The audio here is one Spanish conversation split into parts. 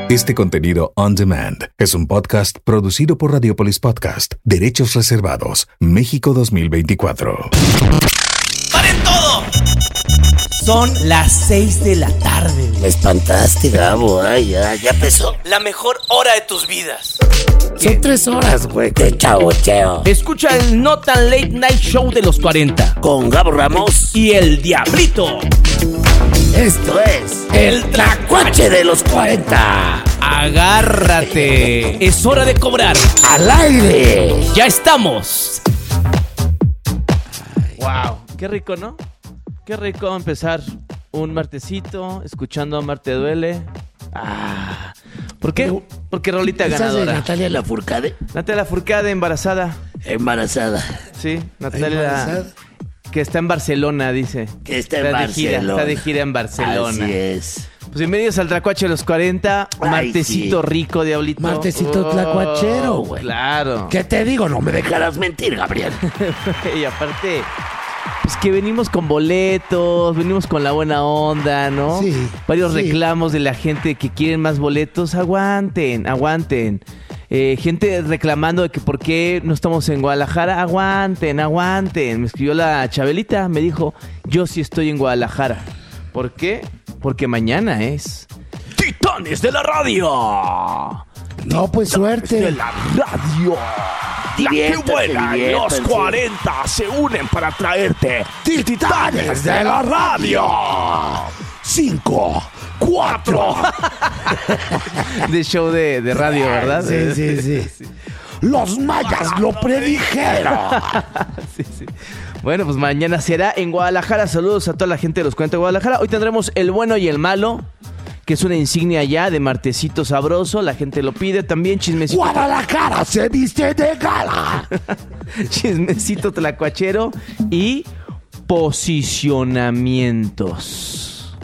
Este contenido on demand es un podcast producido por Radiopolis Podcast. Derechos reservados. México 2024. ¡Paren todo! Son las 6 de la tarde. Me espantaste, Gabo. Ay, ya empezó. La mejor hora de tus vidas. Son 3 horas, güey. De chaboteo. Escucha el No Tan Late Night Show de los 40. Con Gabo Ramos Y el Diablito. Esto es el Tlacuache de los 40. Agárrate. Es hora de cobrar. ¡Al aire! ¡Ya estamos! Wow, qué rico, ¿no? Qué rico empezar un martesito escuchando a Marte Duele. ¿Por qué? Porque rolita ¿Esa es de ganadora. Natalia Lafourcade? Natalia Lafourcade embarazada. Embarazada. Sí, Natalia ¿Embarazada? que está en Barcelona, dice. Que está en de gira, Barcelona. está de gira en Barcelona. Así es. Pues bienvenidos al Tlacuache de los 40. Ay, Martesito sí. rico, Diablito. Martesito tlacuachero, güey. Claro. ¿Qué te digo? No me dejarás mentir, Gabriel. Y aparte, pues que venimos con boletos, venimos con la buena onda, ¿no? Sí, Varios sí. reclamos de la gente que quieren más boletos. Aguanten. Gente reclamando de que por qué no estamos en Guadalajara. Aguanten. Me escribió la Chabelita, me dijo, yo sí estoy en Guadalajara. ¿Por qué? Porque mañana es Titanes de la Radio. No, pues suerte. La radio. Diviértanse, Los diviértanse. 40 se unen para traerte Titanes de la Radio. 5, 4. De show de radio, ¿verdad? Sí. Los mayas lo predijeron. Sí. Bueno, pues mañana será en Guadalajara. Saludos a toda la gente de los 40 de Guadalajara. Hoy tendremos El Bueno y el Malo, que es una insignia ya de martesito sabroso. La gente lo pide también. Chismecito. Guadalajara se viste de gala. Chismecito tlacuachero y posicionamientos.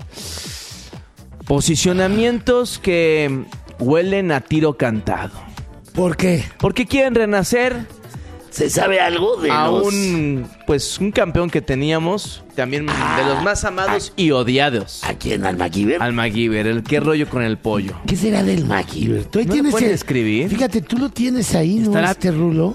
Posicionamientos que huelen a tiro cantado. ¿Por qué? Porque quieren renacer ¿Se sabe algo de a los... un campeón que teníamos, también de los más amados y odiados. ¿A quién? ¿Al MacGyver? Al MacGyver, el qué rollo con el pollo. ¿Qué será del MacGyver? ¿Tú ahí ¿No lo tienes pueden escribir? Fíjate, tú lo tienes ahí, ¿no? Estará- Este rulo.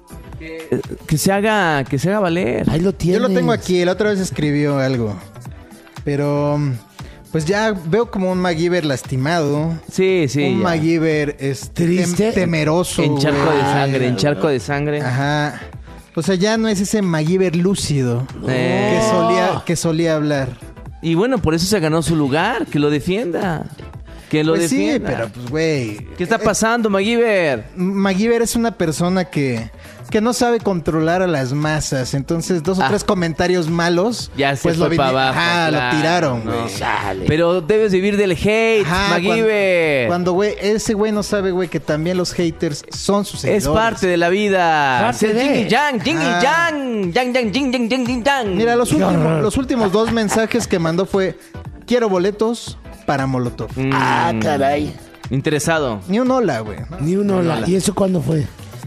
Que se haga valer. Ahí lo Yo tienes. lo tengo aquí, la otra vez escribió algo. Pero pues ya veo como un MacGyver lastimado. Sí, Un ya. MacGyver Triste. temeroso. En charco güey. de sangre, en charco de sangre. Ajá. O sea, ya no es ese MacGyver lúcido que solía hablar. Y bueno, por eso se ganó su lugar, que lo defienda. Que lo Pues sí, defienda. pero pues güey. ¿Qué está pasando, MacGyver? MacGyver es una persona que no sabe controlar a las masas. Entonces, 2 o 3 comentarios malos. Ya se pues fue para abajo. Ajá, claro, lo tiraron, no. güey. Sale. Pero debes vivir del hate, Ajá, MacGyver. Cuando, güey, ese güey no sabe, güey, que también los haters son sus seguidores. Es parte de la vida. Parte Ser de. yin y yang, yin y Ah. yang. Yang, yang, yin, yang, yang, yin, yang. Mira, los horror. últimos 2 mensajes que mandó fue: quiero boletos para Molotov. Ah, caray. Interesado. Ni un hola, güey. ¿no? Ni uno. Hola. ¿Y eso cuándo fue?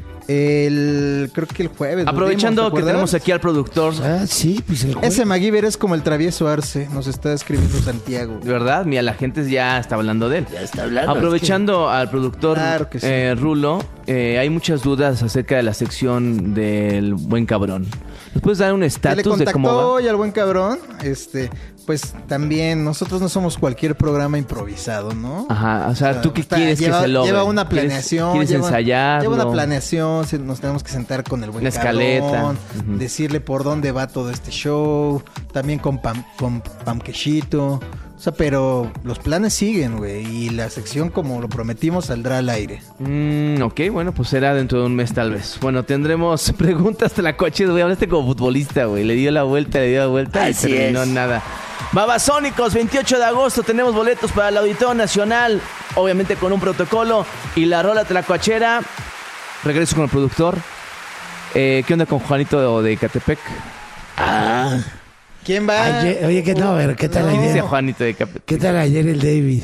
Creo que el jueves. nos Aprovechando vimos, ¿te que acuerdas? tenemos aquí al productor. Ah, sí, pues el jueves. Ese MacGyver es como el travieso Arce. Nos está escribiendo Santiago. De verdad, mira, la gente ya está hablando de él. Ya está hablando. Aprovechando al productor Claro que sí. Rulo, hay muchas dudas acerca de la sección del buen cabrón. ¿Nos puedes dar un Que le estatus de cómo contactó va? hoy al buen cabrón. Pues también nosotros no somos cualquier programa improvisado, ¿no? Ajá, o sea, ¿tú qué está- quieres lleva, que se logre? Lleva una planeación. ¿Quieres lleva, ensayarlo? Lleva una planeación. Nos tenemos que sentar con el buen Una escaleta. cabrón, Ujú. decirle por dónde va todo este show. También con Pamquechito. O sea, pero los planes siguen, güey. Y la sección, como lo prometimos, saldrá al aire. Ok, bueno, pues será dentro de un mes tal vez. Bueno, tendremos preguntas tlacuaches, güey. Hablaste como futbolista, güey. Le dio la vuelta y Así terminó es. nada. Babasónicos, 28 de agosto, tenemos boletos para el Auditorio Nacional. Obviamente con un protocolo. Y la rola tlacuachera. Regreso con el productor. ¿Qué onda con Juanito de Catepec? Ah. ¿Quién va? Oye, ¿qué tal? A ver, ¿qué tal No. Dice ayer? Juanito de Catepec. ¿Qué tal ayer el David?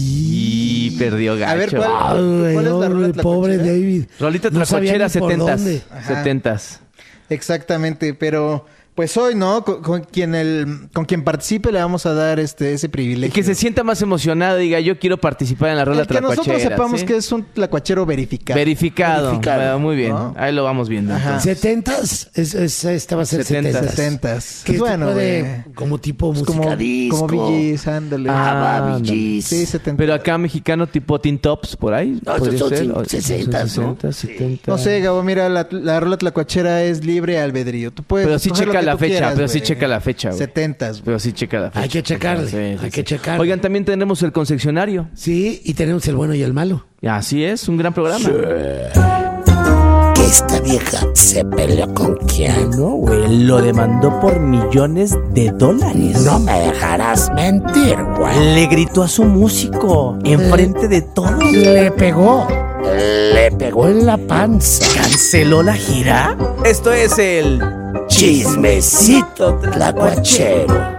Y perdió gacho. A ver, ¿cuál? Ay, ¿Cuál es la rola pobre tlacuachera? David. Rolita No sabía tlacuachera ni por 70s. dónde. Ajá. 70s. Exactamente, pero Pues hoy, ¿no? Con quien participe le vamos a dar ese privilegio. Que se sienta más emocionado, diga, yo quiero participar en la rola que tlacuachera. nosotros sepamos ¿sí? que es un tlacuachero verificado. Verificado. Muy bien. ¿No? Ahí lo vamos viendo. Ajá. 70s. Esta va a ser 70s. 70s. Que Bueno, puede, güey. como tipo Pues música disco. como VGs, ándale. Va, VGs. Sí, 70. Pero acá mexicano tipo Teen Tops, por ahí. No, podría son ser. 60, ¿no? 60, 70. No sé, Gabo, mira, la rola tlacuachera es libre albedrío. Tú puedes Pero sí escoger lo checa que la tú fecha, quieras, pero sí güey. checa la fecha, güey. 70s, güey. Pero sí checa la fecha. Hay que checarle, Sí, hay que checarle. Oigan, también tenemos el concesionario. Sí, y tenemos el bueno y el malo. Así es, un gran programa. Que esta vieja se peleó con quién. No, güey, lo demandó por $millones. No me dejarás mentir, güey. Le gritó a su músico enfrente de todos. Le pegó en la panza. ¿Canceló la gira? Esto es el Chismecito tlacuachero.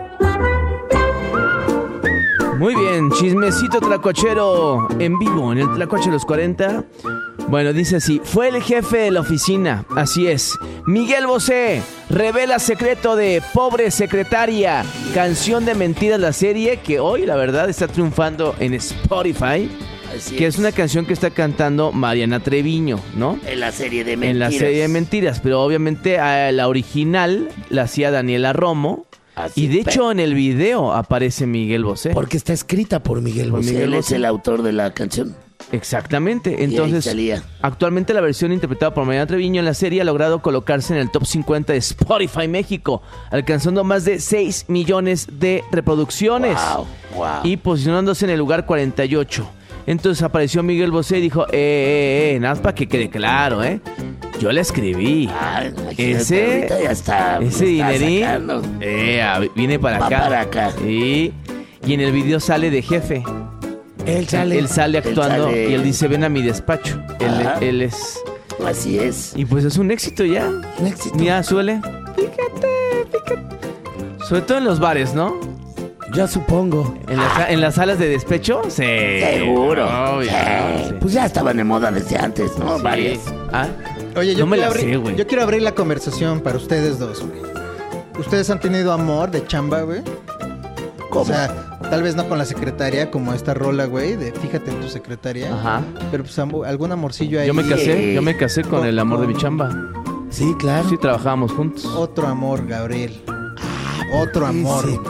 Muy bien, chismecito tlacuachero en vivo en el Tlacuache de los 40. Bueno, dice así, fue el jefe de la oficina, así es. Miguel Bosé revela secreto de Pobre Secretaria, canción de mentiras, la serie que hoy la verdad está triunfando en Spotify. Que es una canción que está cantando Mariana Treviño, ¿no? En la serie de En la serie de mentiras, pero obviamente la original la hacía Daniela Romo. Así, Y de hecho en el video aparece Miguel Bosé. Porque está escrita por Miguel Bosé. Miguel Él Bosé. es el autor de la canción. Exactamente. ahí Entonces, salía. actualmente la versión interpretada por Mariana Treviño en la serie ha logrado colocarse en el top 50 de Spotify México, alcanzando más de 6 millones de reproducciones Wow. y posicionándose en el lugar 48. Entonces apareció Miguel Bosé y dijo, nada más para que quede claro, yo la escribí. Ese- Ahorita ya está. Ese está dinerín sacando. viene para Va acá. para acá. Y en el video sale de jefe. Él sale. Él sale actuando sale- y él dice, ven a mi despacho. Ajá. Él es... Así es. Y pues es un éxito ya. Un éxito. Mira, suele. Fíjate. Sobre todo en los bares, ¿no? Yo supongo. En las salas de despecho, sí. Seguro. Obvio, Sí. sí. Pues ya estaban de moda desde antes, ¿no? Sí. Varias. Ah, Oye, no me la quiero sé, güey. Yo quiero abrir la conversación para ustedes dos, güey. ¿Ustedes han tenido amor de chamba, güey? ¿Cómo? O sea, tal vez no con la secretaria, como esta rola, güey, de fíjate en tu secretaria. Ajá. Pero pues algún amorcillo ahí. Yo me casé con el amor de mi chamba. Sí, claro. Sí, trabajábamos juntos. Otro amor, Gabriel. Otro amor. Sí.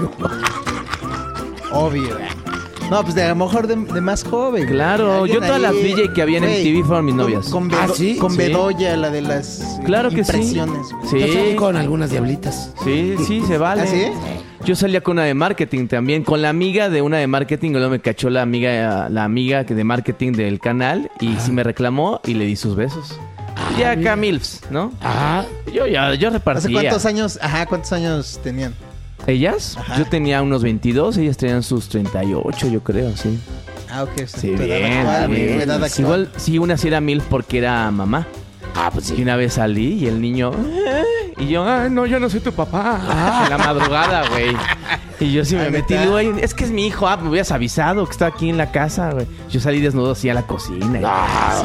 Obvio. No, pues de a lo mejor de más joven. güey. Claro, Alguien yo todas las ahí, DJ que había en güey, MTV fueron mis novias. Con, Ah, ¿sí? con Sí. Bedoya, la de las Claro que sí. impresiones. güey. Yo salí Sí, con algunas diablitas. sí, se vale. ¿Ah, sí? Yo salía con una de marketing también, con la amiga de una de marketing, y luego me cachó la amiga que de marketing del canal y sí me reclamó y le di sus besos. Y ya acá milfs, ¿no? Ah, Yo repartía. ¿Hace cuántos años? Ajá, ¿cuántos años tenían? ¿Ellas? Ajá. Yo tenía unos 22, ellas tenían sus 38, yo creo, sí. Ah, ok. Sí, tu edad bien, actual, bien. tu edad actual. Igual, sí, una sí era milf porque era mamá. pues Y sí. una vez salí y el niño... Y yo, no, yo no soy tu papá. En la madrugada, güey. Y yo sí me Ah, metí, ¿neta? digo, "Ay, es que es mi hijo, me hubieras avisado que estaba aquí en la casa, güey". Yo salí desnudo así a la cocina. Ah,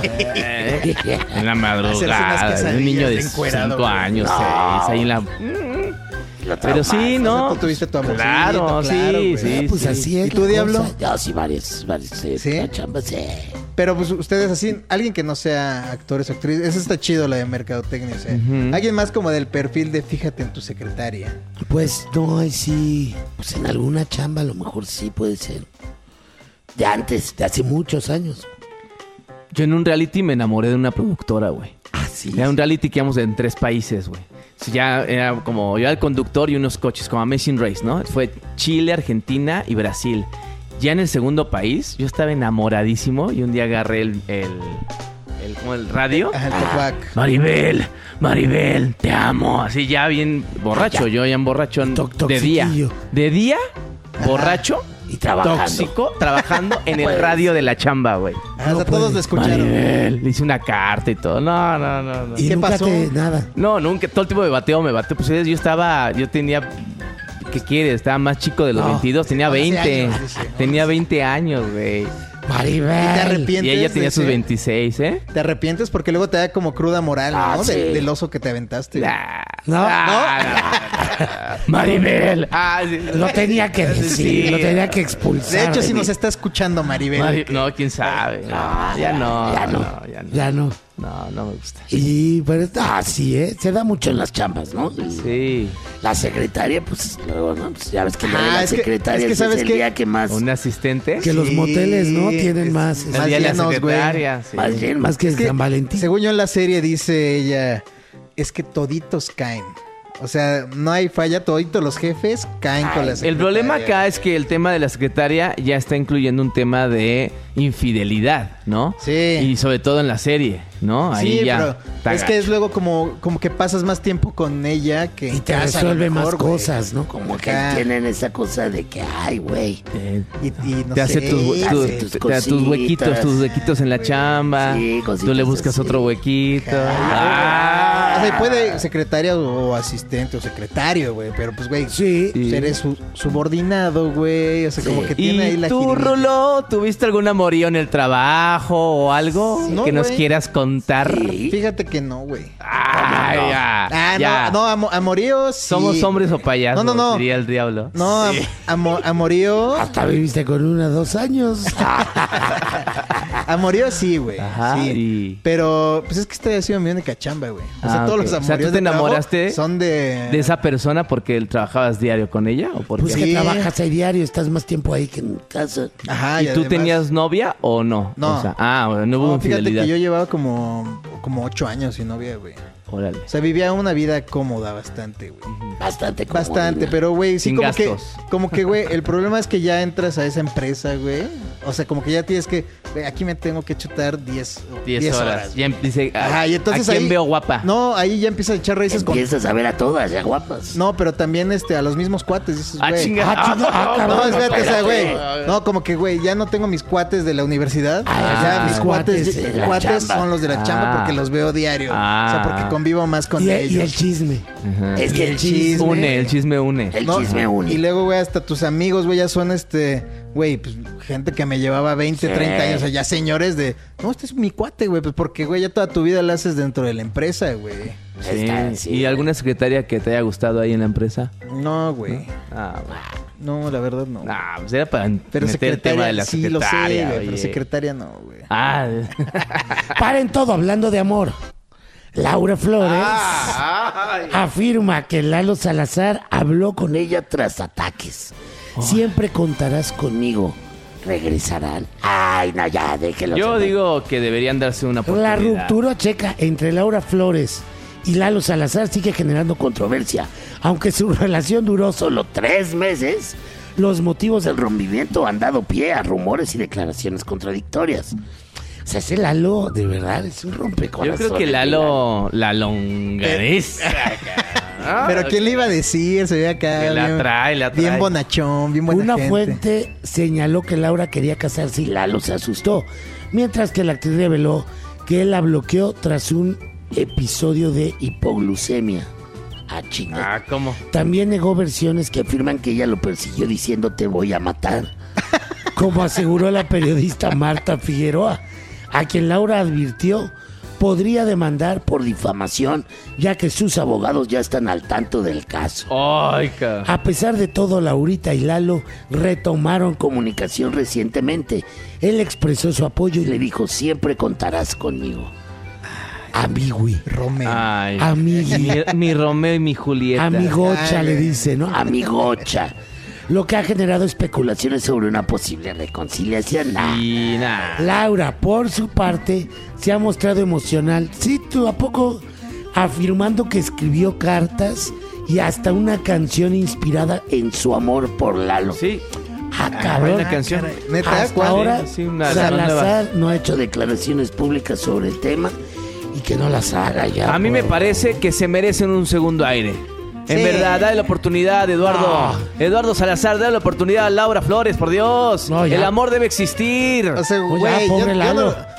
En la madrugada. quesadillas Un niño de encuerado, 5 güey. años, No. 6, ahí en la... lo Pero sí, traumas. ¿no? Tú tuviste tu amorcito, Claro, sí, güey. sí. Pues así es. ¿Y tú, la Diablo? cosa. Yo sí, varias ¿Sí? chambas, sí. Pero pues ustedes así, alguien que no sea actores o actrices, eso está chido la de mercadotecnia, o sea, Ujú. alguien más como del perfil de fíjate en tu secretaria. Pues no, ahí sí. Pues en alguna chamba a lo mejor sí puede ser. De antes, de hace muchos años. Yo en un reality me enamoré de una productora, güey. Ah, sí. Era un reality que íbamos en 3 países, güey. O sea, ya era como yo era el conductor y unos coches, como Amazing Race, ¿no? Fue Chile, Argentina y Brasil. Ya en el segundo país, yo estaba enamoradísimo y un día agarré como el radio. Ajá, el talkback. Maribel, te amo. Así ya bien borracho, yo ya borracho de día. Toxiquillo. De día, borracho, Y trabajando. tóxico, trabajando en el radio de la chamba, güey. Ah, o sea, No todos puede. le escucharon. Maribel, le hice una carta y todo. No. Y ¿Qué nunca pasó? nada. No, nunca. Todo el tiempo me bateó. Pues yo tenía... ¿Qué quieres? Estaba más chico de los No, 22. Tenía 11 20. años, dice. Tenía 20 años, güey. Maribel. ¿Y te arrepientes? Y ella tenía de sus ese? 26, ¿eh? ¿Te arrepientes? Porque luego te da como cruda moral, Ah, ¿no? sí. Del oso que te aventaste. Nah, No, Maribel. Sí. Lo tenía que decir, Sí. lo tenía que expulsar. De hecho, de si mí. nos está escuchando Maribel. No, quién sabe. No, ya no. Ya no. No me gusta. Y pero sí, se da mucho en las chambas, ¿no? Sí. La secretaria, pues luego, ¿no? Pues, ya ves que la Es que- secretaria es que ¿sabes el qué? día que más. ¿Un asistente? Que los moteles, ¿no? Tienen es- más. El día de la llenos, güey. secretaria. Sí. Más bien, más que Es que, San Valentín. según yo en la serie dice ella, es que toditos caen. O sea, no hay falla, toditos los jefes caen con la secretaria. El problema acá es que el tema de la secretaria ya está incluyendo un tema de infidelidad, ¿no? Sí. Y sobre todo en la serie, ¿no? Ahí Sí, ya. pero está es que es gacho. luego como que pasas más tiempo con ella que en Y te casa, a lo resuelve más mejor, güey. cosas, ¿no? Como que Ajá. tienen esa cosa de que, ay, güey. Y no Te hace sé, te da tus huequitos en la chamba. Sí, Tú le cositas buscas así. otro huequito. O sea, y puede secretaria o asistente o secretario, güey. Pero pues, güey, Sí. Sí. eres su subordinado, güey. O sea, como que tiene ahí ¿Y la tú, jiribilla. Rulo, tuviste algún amorío en el trabajo o algo No, que nos güey. quieras contar? Sí. Fíjate que no, güey. Ay, ya. Amoríos. sí. ¿Somos hombres o payasos? No. Diría el diablo. No, amorío. Hasta viviste con una 2 años. Amorío sí, güey. Ajá, Sí. y- Pero, pues es que este ha sido mi única chamba, güey. O sea, Ah, todos ok. los O sea, ¿tú amoríos te de trabajo enamoraste son de ¿De esa persona porque trabajabas diario con ella o por Pues qué? que Sí. trabajas ahí diario, estás más tiempo ahí que en casa. Ajá, ¿Y tú además- tenías novia o no? No. O sea, bueno, no hubo No, fíjate infidelidad. que yo llevaba como 8 años sin novia, güey. Órale. O sea, vivía una vida cómoda bastante, güey. Bastante Bastante, pero güey, sí Sin como gastos. que, güey, el problema es que ya entras a esa empresa, güey. O sea, como que ya tienes que, güey, aquí me tengo que chutar 10 10 horas. Ya dice, Ajá, y entonces ¿a quién ahí- veo guapa? No, ahí ya empiezas a echar raíces con... Empiezas a ver a todas, ya guapas. No, pero también a los mismos cuates, dices, Ah, güey. chinga. No, espérate, o sea, güey. espérate. No, como que, güey, ya no tengo mis cuates de la universidad. Ah, ya mis cuates, de la cuates chamba. son los de la chamba porque los veo diario. O sea, porque convivo más con Y ellos. el chisme. Ajá. Es que el el chisme. Une, el chisme une. El No, chisme une. Y luego, güey, hasta tus amigos, güey, ya son güey, pues gente que me llevaba 20, Sí. 30 años, o sea, ya señores no, este es mi cuate, güey, pues porque, güey, ya toda tu vida la haces dentro de la empresa, güey. Sí. Está, sí. ¿Y alguna secretaria que te haya gustado ahí en la empresa? No, güey. Bueno. No, la verdad no. Pues era para Pero meter el tema de la sí lo sé, secretaria. güey, pero oye. secretaria no, güey. Paren todo hablando de amor. Laura Flores afirma que Lalo Salazar habló con ella tras ataques. Siempre contarás conmigo. ¿Regresarán? Ay, no, ya, déjelo. Yo señor. digo que deberían darse una oportunidad. La ruptura checa entre Laura Flores y Lalo Salazar sigue generando controversia. Aunque su relación duró solo 3 meses, los motivos del rompimiento han dado pie a rumores y declaraciones contradictorias. O sea, ese Lalo, de verdad, es un Yo rompecorazones. creo que Lalo, la longaniza. Pero ¿quién le iba a decir? Se ve acá Que la bien, trae. bien bonachón, bien buena Una gente. fuente señaló que Laura quería casarse y Lalo se asustó, mientras que la actriz reveló que él la bloqueó tras un episodio de hipoglucemia. Ah, chinga. ¿Cómo? También negó versiones que afirman que ella lo persiguió diciendo te voy a matar, como aseguró la periodista Marta Figueroa, a quien Laura advirtió podría demandar por difamación, ya que sus abogados ya están al tanto del caso. Ay, cabrón. A pesar de todo, Laurita y Lalo retomaron comunicación recientemente. Él expresó su apoyo y le dijo, siempre contarás conmigo. Amigui. Romeo. Ay. Amigui. Mi Romeo y mi Julieta. Amigocha Ay, le güey. dice, ¿no? Amigocha. Lo que ha generado especulaciones sobre una posible reconciliación. Nah. Y nada. Laura, por su parte, se ha mostrado emocional. Sí, tú, ¿a poco? Afirmando que escribió cartas y hasta una canción inspirada en su amor por Lalo. Sí. Ah, cabrón. Buena canción. Caray. Neta, Hasta ¿cuál? ahora, Sí, una Salazar no ha hecho declaraciones públicas sobre el tema y que no las haga ya. A mí me por- parece que se merecen un segundo aire. En Sí. verdad, dale la oportunidad, Eduardo. Eduardo Salazar, dale la oportunidad a Laura Flores, por Dios. No, ya. El amor debe existir. O sea, Oye, güey, pobre yo Lalo.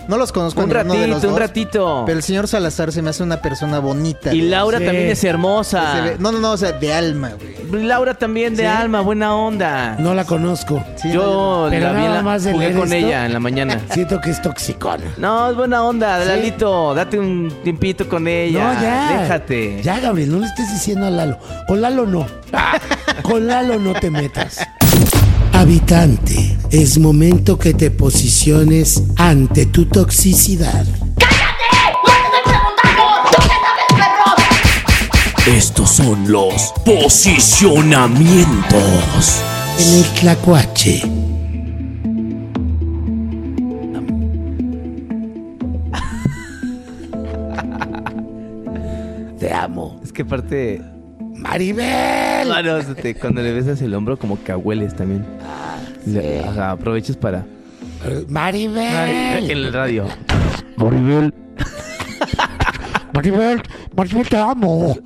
No los conozco Un a ninguno de los ratito, un dos, ratito. Pero el señor Salazar se me hace una persona bonita. Y güey. Laura Sí. también es Se hermosa. ve- No, o sea, de alma, güey. Laura también de Sí. alma, buena onda. No la conozco. Sí, Yo Pero la vi, nada más de jugué leer con esto. ella en la mañana. Siento que es toxicona. No, es buena onda, Lalito. Date un tiempito con ella. No, ya. Déjate. Ya, Gabriel, no le estés diciendo a Lalo. Con Lalo no. Con Lalo no te metas. Habitante, es momento que te posiciones ante tu toxicidad. Estos son los posicionamientos. En el Tlacuache. Te amo. Es que aparte. ¡Maribel! Bueno, cuando le besas el hombro, como que hueles también. Ajá, aprovechas para. ¡Maribel! En el radio. ¡Maribel! ¡Maribel! ¡Maribel, te amo!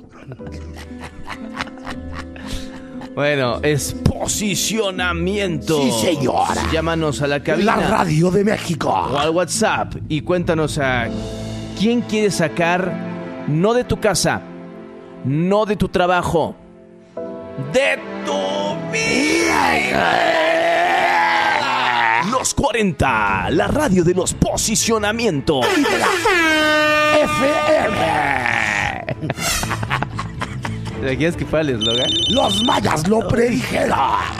Bueno, es posicionamiento. Sí, señora. Llámanos a la cabina. La radio de México. O al WhatsApp y cuéntanos a quién quieres sacar, no de tu casa, no de tu trabajo, de tu vida. Los 40, la radio de los posicionamientos. FM. ¿Te imaginas que fuera el eslogan? Los mayas lo predijeron.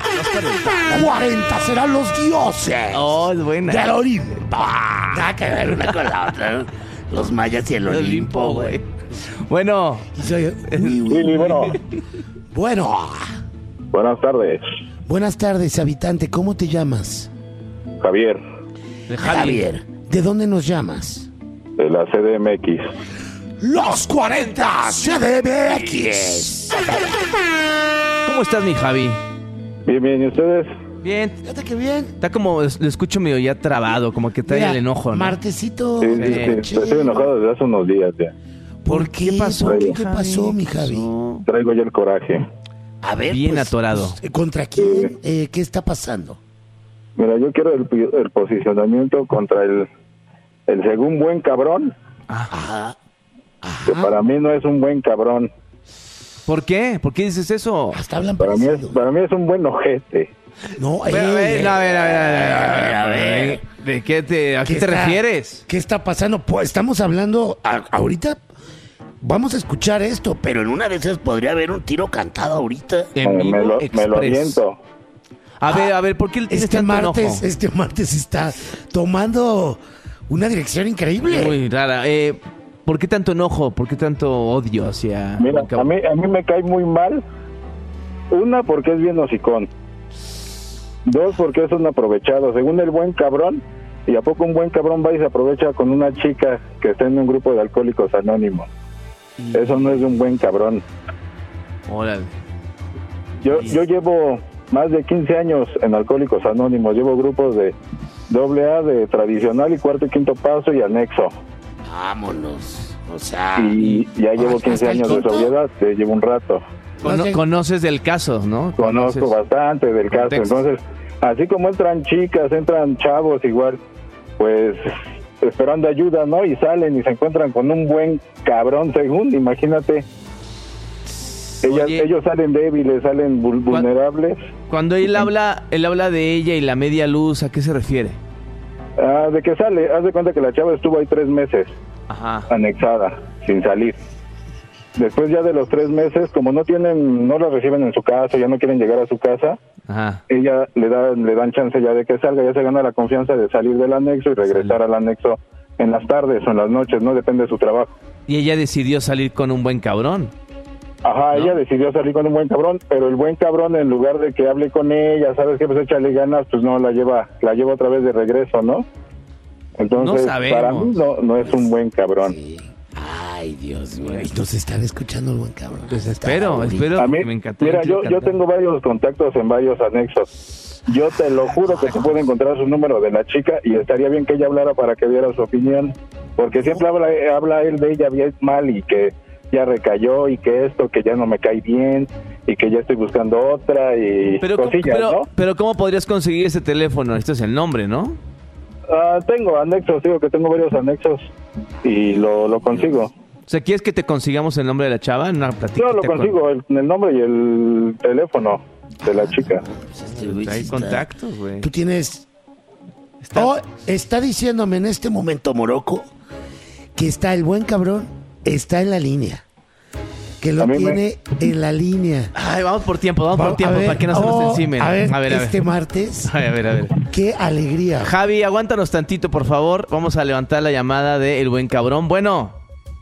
40 serán los dioses Oh, es buena. del Olimpo. Nada que ver una con la otra, ¿no? Los mayas y el Olimpo, güey. Bueno, Y soy- Sí, bueno, Bueno, buenas tardes, buenas tardes, habitante. ¿Cómo te llamas? Javier, Javier. ¿De dónde nos llamas? de la CDMX. Los 40 CDMX. ¿cómo estás, mi Javi? Bien, bien, ¿y ustedes? Bien. Fíjate que bien. Está como, lo escucho medio ya trabado, como que trae Mira, el enojo, ¿no? Martesito. Sí, sí, sí, estoy enojado desde hace unos días ya. ¿Por qué? ¿Qué pasó, ¿Por mi qué Javi? pasó, mi Javi? pasó? Traigo ya el coraje. A ver, Bien atorado. ¿contra quién? ¿Qué está pasando? Mira, yo quiero el posicionamiento contra el según buen cabrón, Ajá. que para mí no es un buen cabrón. ¿Por qué? ¿Por qué dices eso? Hasta hablan Para mí parecido. es un buen ojete. No, A ver, a ver. ¿De qué a qué te refieres? ¿Qué está pasando? Pues estamos hablando ahorita. Vamos a escuchar esto, pero en una de esas podría haber un tiro cantado ahorita. En me vivo lo express. aviento. A ver, ¿por qué tienes Este tanto martes, enojo? está tomando una dirección increíble. Muy rara. ¿Por qué tanto enojo? ¿Por qué tanto odio hacia... Mira, a mí me cae muy mal. Una, porque es bien hocicón. Dos, porque es un aprovechado. Según el buen cabrón, ¿y a poco un buen cabrón va y se aprovecha con una chica que está en un grupo de alcohólicos anónimos? Eso no es de un buen cabrón. Órale. Yo llevo más de 15 años en Alcohólicos Anónimos. Llevo grupos de AA, de tradicional y cuarto y quinto paso y anexo. Vámonos. O sea. Y ya llevo ¿hasta 15 el años de quinto? sobriedad, llevo un rato. Conoces del caso, ¿no? Conozco Conoces- bastante del caso. contexto. Entonces, así como entran chicas, entran chavos igual, pues esperando ayuda, ¿no? Y salen y se encuentran con un buen cabrón, según, imagínate. Oye. Ellos salen débiles, salen vulnerables. Cuando él habla de ella y la media luz, ¿a qué se refiere? De que sale, haz de cuenta que la chava estuvo ahí 3 meses Ajá. anexada, sin salir. Después ya de los 3 meses, como no la reciben en su casa, ya no quieren llegar a su casa, Ajá. ella le dan chance ya de que salga, ya se gana la confianza de salir del anexo y regresar al anexo en las tardes o en las noches, no depende de su trabajo. Y ella decidió salir con un buen cabrón. Ajá, ¿No? ella decidió salir con un buen cabrón, pero el buen cabrón, en lugar de que hable con ella, ¿sabes qué? Pues échale ganas, pues no, la lleva otra vez de regreso, ¿no? Entonces, No sabemos. para mí no es un buen cabrón. Sí. Ay, Dios mío. Y nos están escuchando el buen cabrón. Pues espero. A mí, Me encantó. mira, yo tengo varios contactos en varios anexos. Yo te lo juro que te puedo encontrar su número de la chica y estaría bien que ella hablara para que diera su opinión, porque siempre habla él de ella bien mal y que ya recayó y que esto, que ya no me cae bien y que ya estoy buscando otra y cosillas, ¿no? Pero ¿cómo podrías conseguir ese teléfono? Este es el nombre, ¿no? Tengo anexos, digo que tengo varios anexos y lo consigo. O sea, ¿quieres que te consigamos el nombre de la chava en una platiquita? No, lo consigo, el nombre y el teléfono de la chica. Hay contactos, güey. Tú tienes... Está diciéndome en este momento, Morocco, que está el buen cabrón, está en la línea. Que lo tiene en la línea. Ay, vamos por tiempo, para que no se nos encimen. A ver. Este martes. A ver. Qué alegría. Javi, aguántanos tantito, por favor. Vamos a levantar la llamada de El Buen Cabrón. Bueno.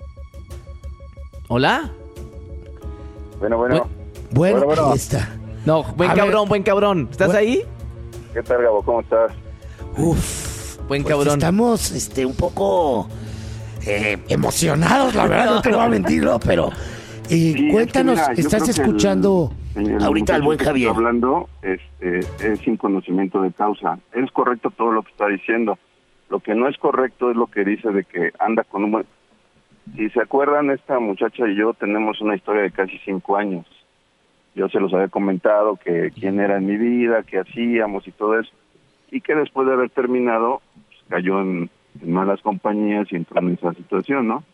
¿Hola? Bueno. Bueno, ahí está. No, buen cabrón. ¿Estás ahí? ¿Qué tal, Gabo? ¿Cómo estás? Uf. Buen pues cabrón. Estamos un poco emocionados, la verdad, no te voy a mentirlo, pero cuéntanos, es que mira, ¿estás escuchando ahorita al buen Javier? Hablando, es sin conocimiento de causa. Es correcto todo lo que está diciendo. Lo que no es correcto es lo que dice de que anda con un buen... Si se acuerdan, esta muchacha y yo tenemos una historia de casi 5 años. Yo se los había comentado que quién era en mi vida, qué hacíamos y todo eso. Y que después de haber terminado, pues, cayó en malas compañías y entró en esa situación, ¿no?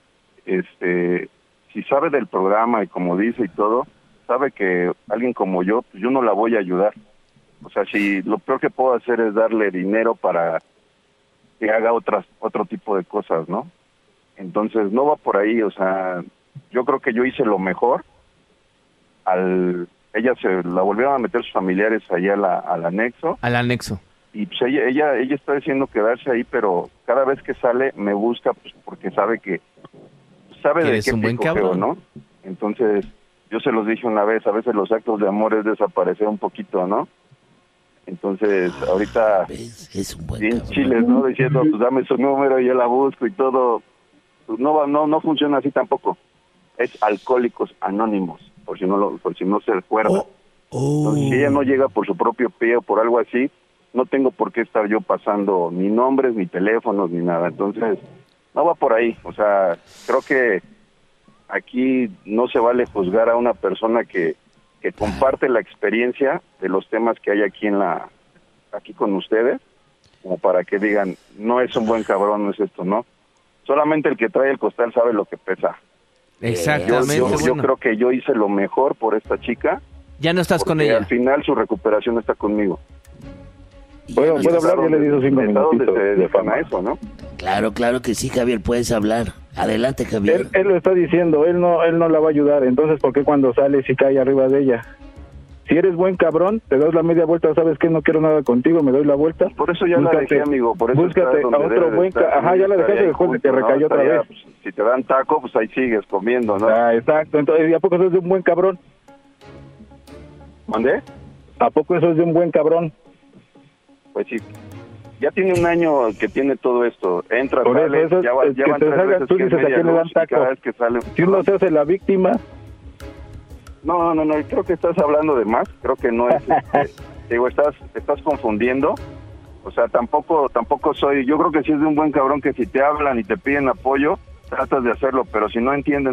Si sabe del programa y como dice y todo, sabe que alguien como yo, pues yo no la voy a ayudar. O sea, si lo peor que puedo hacer es darle dinero para que haga otro tipo de cosas, ¿no? Entonces no va por ahí, o sea, yo creo que yo hice lo mejor. Ella se la volvieron a meter sus familiares allá al anexo. Al anexo. Y pues ella está diciendo quedarse ahí, pero cada vez que sale me busca, pues porque sabe de qué buen pico feo, ¿no? Entonces, yo se los dije una vez, a veces los actos de amor es desaparecer un poquito, ¿no? Entonces, ahorita, Es un buen bien cabrón. chiles, ¿no? Diciendo, pues dame su número y yo la busco y todo. Pues no funciona así tampoco. Es Alcohólicos Anónimos, por si no se acuerda. Entonces, si ella no llega por su propio pie o por algo así, no tengo por qué estar yo pasando ni nombres, ni teléfonos, ni nada. Entonces, no va por ahí. O sea, creo que aquí no se vale juzgar a una persona que comparte la experiencia de los temas que hay aquí con ustedes, como para que digan, no es un buen cabrón, no es esto, ¿no? Solamente el que trae el costal sabe lo que pesa. Exactamente. Yo creo que yo hice lo mejor por esta chica. Ya no estás con ella. Al final su recuperación está conmigo. ¿Puedo hablar? Yo le di esos 5 minutitos ¿Dónde se de dedican fama. a eso, no? Claro que sí, Javier, puedes hablar. Adelante, Javier. Él lo está diciendo, él no la va a ayudar. Entonces, ¿por qué cuando sale si cae arriba de ella? Si eres buen cabrón, te das la media vuelta, ¿sabes qué? No quiero nada contigo, me doy la vuelta. Por eso ya la dejé, amigo. Por eso búscate a otro buen Ajá, ya la dejaste después de que recayó otra vez. Pues, si te dan taco, pues ahí sigues comiendo, ¿no? Exacto. Entonces, ¿y a poco eso es de un buen cabrón? ¿Mandé? ¿A poco eso es de un buen cabrón? Pues sí. Ya tiene un año que tiene todo esto. Entra, Por sale, eso ya que van te 3 salgas, veces tú que dices es a quién le media dan luz y taco. cada vez que sale... Si uno se hace la víctima... No, creo que estás hablando de más. Creo que no es... digo, estás confundiendo. O sea, tampoco soy... Yo creo que sí es de un buen cabrón que si te hablan y te piden apoyo, tratas de hacerlo. Pero si no entiende,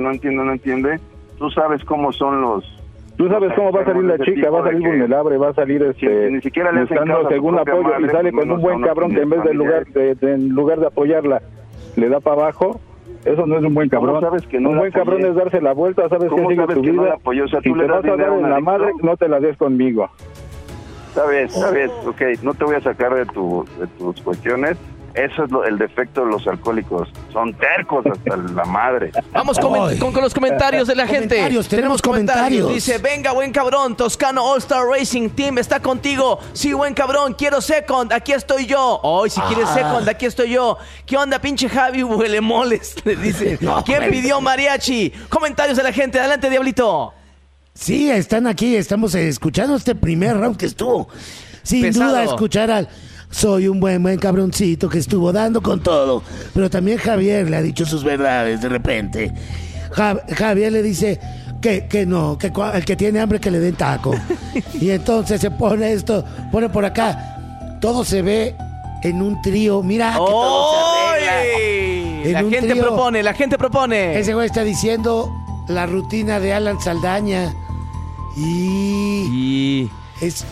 tú sabes cómo son los... Tú sabes cómo va a salir la chica, va a salir vulnerable, va a salir ni siquiera le hacen buscando caso a su según propia apoyo madre, y sale pues con un menos a buen uno cabrón que que en vez tiene en lugar de apoyarla le da para abajo. Eso no es un buen cabrón. ¿Cómo sabes que no un la buen cabrón apoyé? es darse la vuelta, sabes que ¿Cómo sigue sabes tu que no vida. la apoyó? O sea, Si tú te le das vas a dar dinero a en un la adicto. madre, no te la des conmigo. Está bien, ok, no te voy a sacar de tus cuestiones. Eso es el defecto de los alcohólicos. Son tercos hasta la madre. Vamos con los comentarios de la gente. Tenemos comentarios. Dice, venga, buen cabrón, Toscano All Star Racing Team está contigo. Sí, buen cabrón, quiero second, aquí estoy yo. Hoy, si quieres second, aquí estoy yo. ¿Qué onda, pinche Javi? Huele moles, le dice. ¿Quién pidió mariachi? Comentarios de la gente, adelante, Diablito. Sí, están aquí, estamos escuchando este primer round que estuvo. Sin Pesado. duda escuchar al... Soy un buen cabroncito que estuvo dando con todo. Pero también Javier le ha dicho sus verdades de repente. Javier le dice que no, que el que tiene hambre que le den taco. Y entonces se pone pone por acá. Todo se ve en un trío. Mira que todo se arregla. La En un gente trío. la gente propone. Ese güey está diciendo la rutina de Alan Saldaña. Y Y... es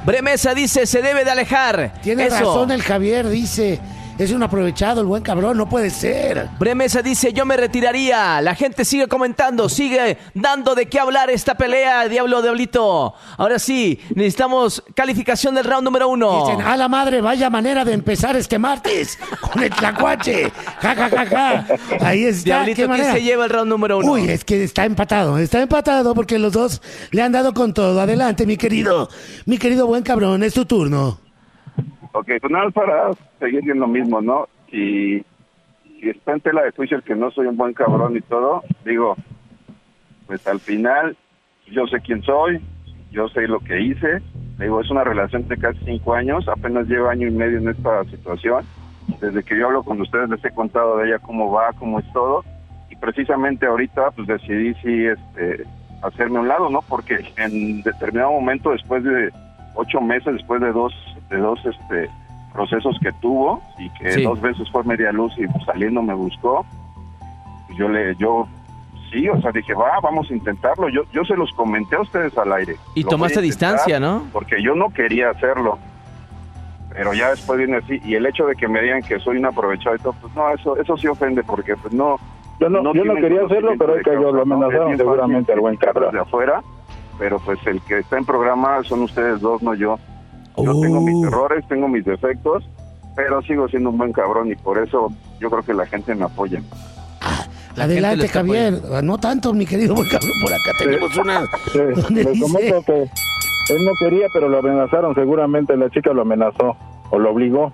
Bremesa dice, se debe de alejar. Tiene razón el Javier, dice. Es un aprovechado, el buen cabrón, no puede ser. Bremesa dice, yo me retiraría. La gente sigue comentando, sigue dando de qué hablar esta pelea, Diablito. Ahora sí, necesitamos calificación del round número 1. Dicen, a la madre, vaya manera de empezar este martes con el tlacuache. Ja, ja, ja, ja. Ahí está. Diablito, ¿quién se lleva el round número 1? Uy, es que está empatado porque los dos le han dado con todo. Adelante, mi querido buen cabrón, es tu turno. Ok, pues nada, para seguir en lo mismo, ¿no? Si está en tela de juicio el que no soy un buen cabrón y todo, digo, pues al final yo sé quién soy, yo sé lo que hice, digo, es una relación de casi 5 años, apenas llevo 1 año y medio en esta situación, desde que yo hablo con ustedes les he contado de ella cómo va, cómo es todo, y precisamente ahorita pues decidí hacerme a un lado, ¿no? Porque en determinado momento, después de 8 meses, después de dos procesos que tuvo y que sí, 2 veces fue media luz y saliendo me buscó, yo sí, o sea, dije, vamos a intentarlo. Yo se los comenté a ustedes al aire. Y tomaste distancia, ¿no? Porque yo no quería hacerlo. Pero ya después viene así, y el hecho de que me digan que soy un aprovechado y todo, pues no, eso sí ofende, porque pues no. Yo no quería hacerlo, pero es que yo lo amenazaron seguramente al buen cabrón de afuera, pero pues el que está en programa son ustedes dos, no yo. Yo tengo mis errores, tengo mis defectos, pero sigo siendo un buen cabrón y por eso yo creo que la gente me apoya. Adelante, Javier. No tanto, mi querido buen cabrón, por acá tenemos una... Les comento que él no quería, pero lo amenazaron, seguramente la chica lo amenazó o lo obligó.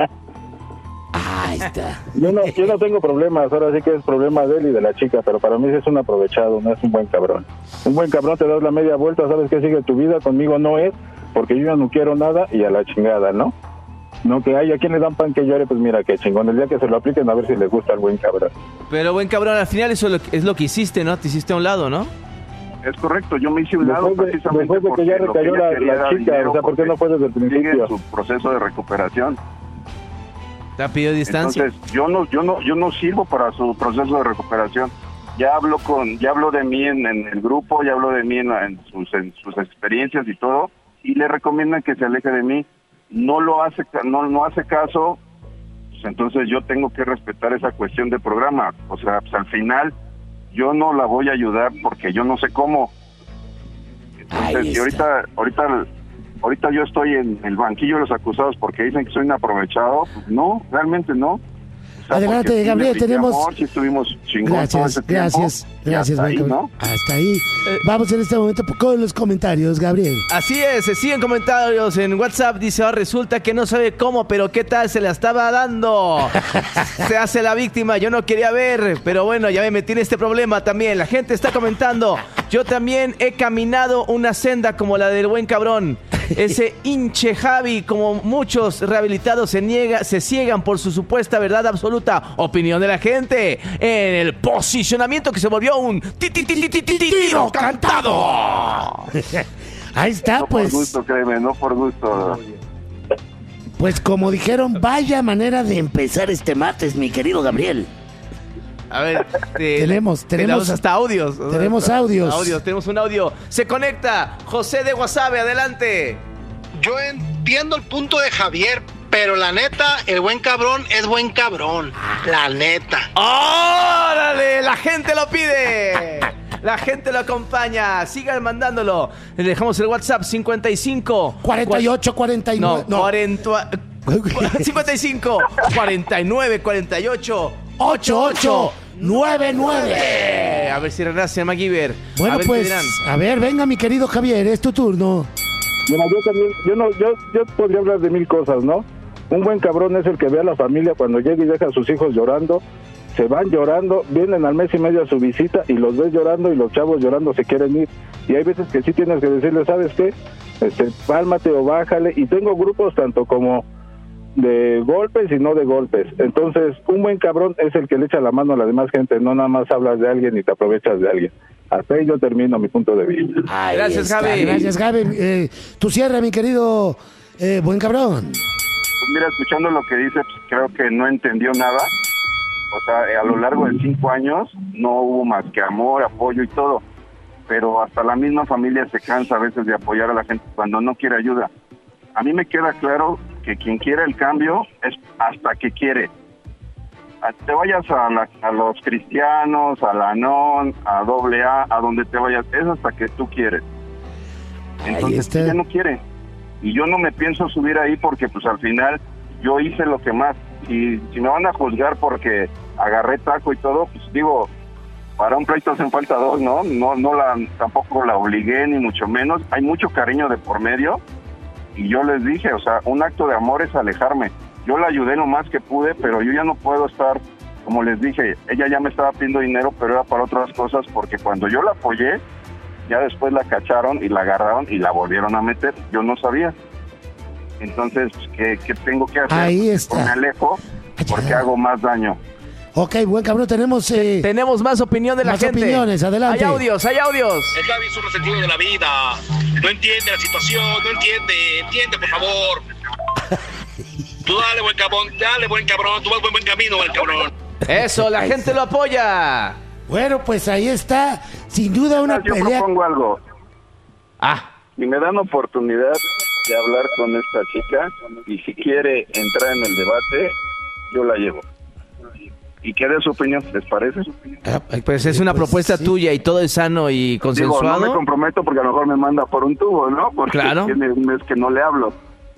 Ahí está. Yo no tengo problemas, ahora sí que es problema de él y de la chica, pero para mí es un aprovechado, no es un buen cabrón. Un buen cabrón te das la media vuelta, sabes que sigue tu vida, conmigo no es, porque yo ya no quiero nada y a la chingada, ¿no? No que hay a quien le dan pan que llore, pues mira qué chingón, el día que se lo apliquen a ver si les gusta al buen cabrón. Pero buen cabrón, al final eso es lo que hiciste, ¿no? Te hiciste a un lado, ¿no? Es correcto, yo me hice un lado precisamente después de que ya recayó la chica, o sea, ¿por qué no fue desde el principio? Sigue su proceso de recuperación. ¿Te ha pedido distancia? Entonces, yo no sirvo para su proceso de recuperación. Ya habló de mí en el grupo, ya habló de mí en sus experiencias y todo, y le recomiendan que se aleje de mí. No hace caso, pues entonces yo tengo que respetar esa cuestión de programa. O sea, pues al final yo no la voy a ayudar porque yo no sé cómo. Entonces, y ahorita yo estoy en el banquillo de los acusados porque dicen que soy un aprovechado. Pues no, realmente no. O sea, adelante, Gabriel, tenemos... Si estuvimos chingones todo ese tiempo. Gracias, ahí, ¿no? Hasta ahí. Vamos en este momento con los comentarios, Gabriel. Así es, se siguen comentarios en WhatsApp. Dice, resulta que no sabe cómo, pero qué tal se la estaba dando. Se hace la víctima, yo no quería ver, pero bueno, ya me metí en este problema también. La gente está comentando, yo también he caminado una senda como la del buen cabrón. Ese hinche Javi, como muchos rehabilitados, se ciegan por su supuesta verdad absoluta. Opinión de la gente en el posicionamiento que se volvió un tiro cantado. Ahí está, pues. No por gusto, créeme, no por gusto. Pues como dijeron, vaya manera de empezar este martes, mi querido Gabriel. A ver, tenemos hasta audios. Tenemos audios. Tenemos un audio. Se conecta José de Guasave, adelante. Yo entiendo el punto de Javier, pero la neta, el buen cabrón es buen cabrón. La neta. ¡Órale! La gente lo pide. La gente lo acompaña. Sigan mandándolo. Le dejamos el WhatsApp 55 48 49. No, 40 55 49 48 8899. A ver si renace MacGyver. Bueno, a ver, pues, a ver, venga, mi querido Javier, es tu turno. Mira, yo podría hablar de 1000 cosas, ¿no? Un buen cabrón es el que ve a la familia cuando llega y deja a sus hijos llorando, se van llorando, vienen al mes y medio a su visita y los ves llorando y los chavos llorando se quieren ir. Y hay veces que sí tienes que decirle, ¿sabes qué? Pálmate o bájale. Y tengo grupos tanto como de golpes y no de golpes. Entonces, un buen cabrón es el que le echa la mano a la demás gente, no nada más hablas de alguien y te aprovechas de alguien. Hasta ahí yo termino mi punto de vista. Gracias, Javi. Gracias, Gaby. Tu cierre, mi querido buen cabrón. Pues mira, escuchando lo que dice, pues creo que no entendió nada. O sea, a lo largo de 5 años no hubo más que amor, apoyo y todo. Pero hasta la misma familia se cansa a veces de apoyar a la gente cuando no quiere ayuda. a mí me queda claro que quien quiere el cambio es hasta que quiere. Te vayas a los cristianos, a la NON, a AA, a donde te vayas, es hasta que tú quieres. Entonces ella no quiere. Y yo no me pienso subir ahí porque pues al final yo hice lo que más. Y si me van a juzgar porque agarré taco y todo, pues digo, para un pleito hacen falta dos, ¿no? Tampoco la obligué, ni mucho menos. Hay mucho cariño de por medio. Y yo les dije, o sea, un acto de amor es alejarme. Yo la ayudé lo más que pude, pero yo ya no puedo estar, como les dije, ella ya me estaba pidiendo dinero, pero era para otras cosas, porque cuando yo la apoyé, ya después la cacharon y la agarraron y la volvieron a meter. Yo no sabía. Entonces, ¿qué tengo que hacer? Ahí está. Pues me alejo porque hago más daño. Ok, buen cabrón, tenemos más opinión de la más gente. opiniones, adelante. Hay audios. El Javi es un resentido de la vida. No entiende la situación, no entiende, por favor. Tú dale, buen cabrón, tú vas buen camino, buen cabrón. Eso, la gente lo apoya. Bueno, pues ahí está, sin duda una Yo pelea. propongo algo. Si me dan oportunidad de hablar con esta chica y si quiere entrar en el debate, yo la llevo. Y que dé su opinión, ¿les parece? Pues es una propuesta tuya y todo es sano y consensuado. Digo, no me comprometo porque a lo mejor me manda por un tubo, ¿no? Porque tiene un mes que no le hablo.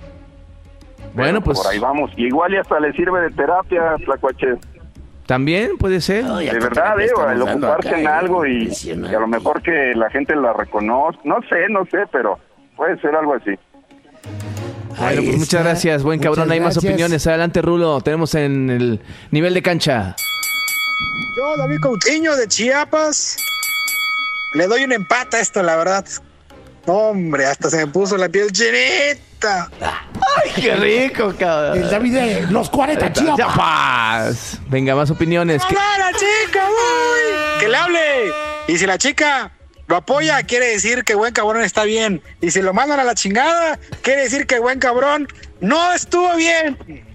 Bueno, pues... por ahí vamos. Y igual y hasta le sirve de terapia, Tlacuache. También puede ser. De verdad, el ocuparse en algo y a lo mejor que la gente la reconozca. No sé, pero puede ser algo así. Bueno, pues muchas gracias, buen cabrón. Hay más opiniones. Adelante, Rulo. Tenemos en el nivel de cancha. Yo, David Coutinho de Chiapas, le doy un empate a esto, la verdad. Hombre, hasta se me puso la piel chinita. ¡Ay, qué rico, cabrón! El David de los 40 Chiapas. Venga, más opiniones. ¡La chica, uy! ¡Que le hable! Y si la chica lo apoya, quiere decir que buen cabrón está bien. Y si lo mandan a la chingada, quiere decir que buen cabrón no estuvo bien.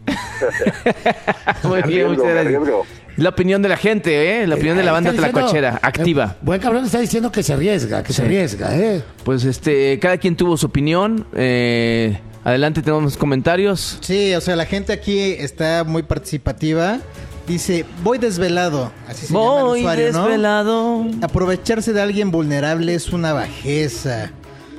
Muy bien, muchas gracias. La opinión de la gente, ¿eh? La opinión de la banda tlacuachera, activa. Buen cabrón está diciendo que se arriesga, se arriesga, ¿eh? Pues cada quien tuvo su opinión. Adelante, tenemos comentarios. Sí, o sea, la gente aquí está muy participativa. Dice, voy desvelado, así se llama el usuario, ¿no? Desvelado. Aprovecharse de alguien vulnerable es una bajeza.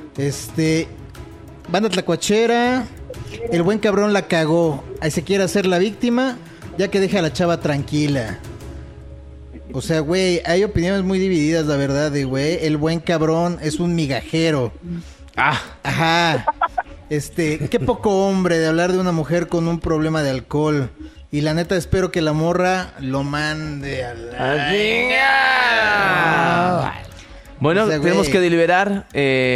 Banda tlacuachera, el buen cabrón la cagó. Ahí se quiere hacer la víctima, ya que deja a la chava tranquila. O sea, güey, hay opiniones muy divididas, la verdad, güey. El buen cabrón es un migajero. Ajá. Qué poco hombre de hablar de una mujer con un problema de alcohol. Y la neta espero que la morra lo mande a la... Bueno, o sea, tenemos que deliberar.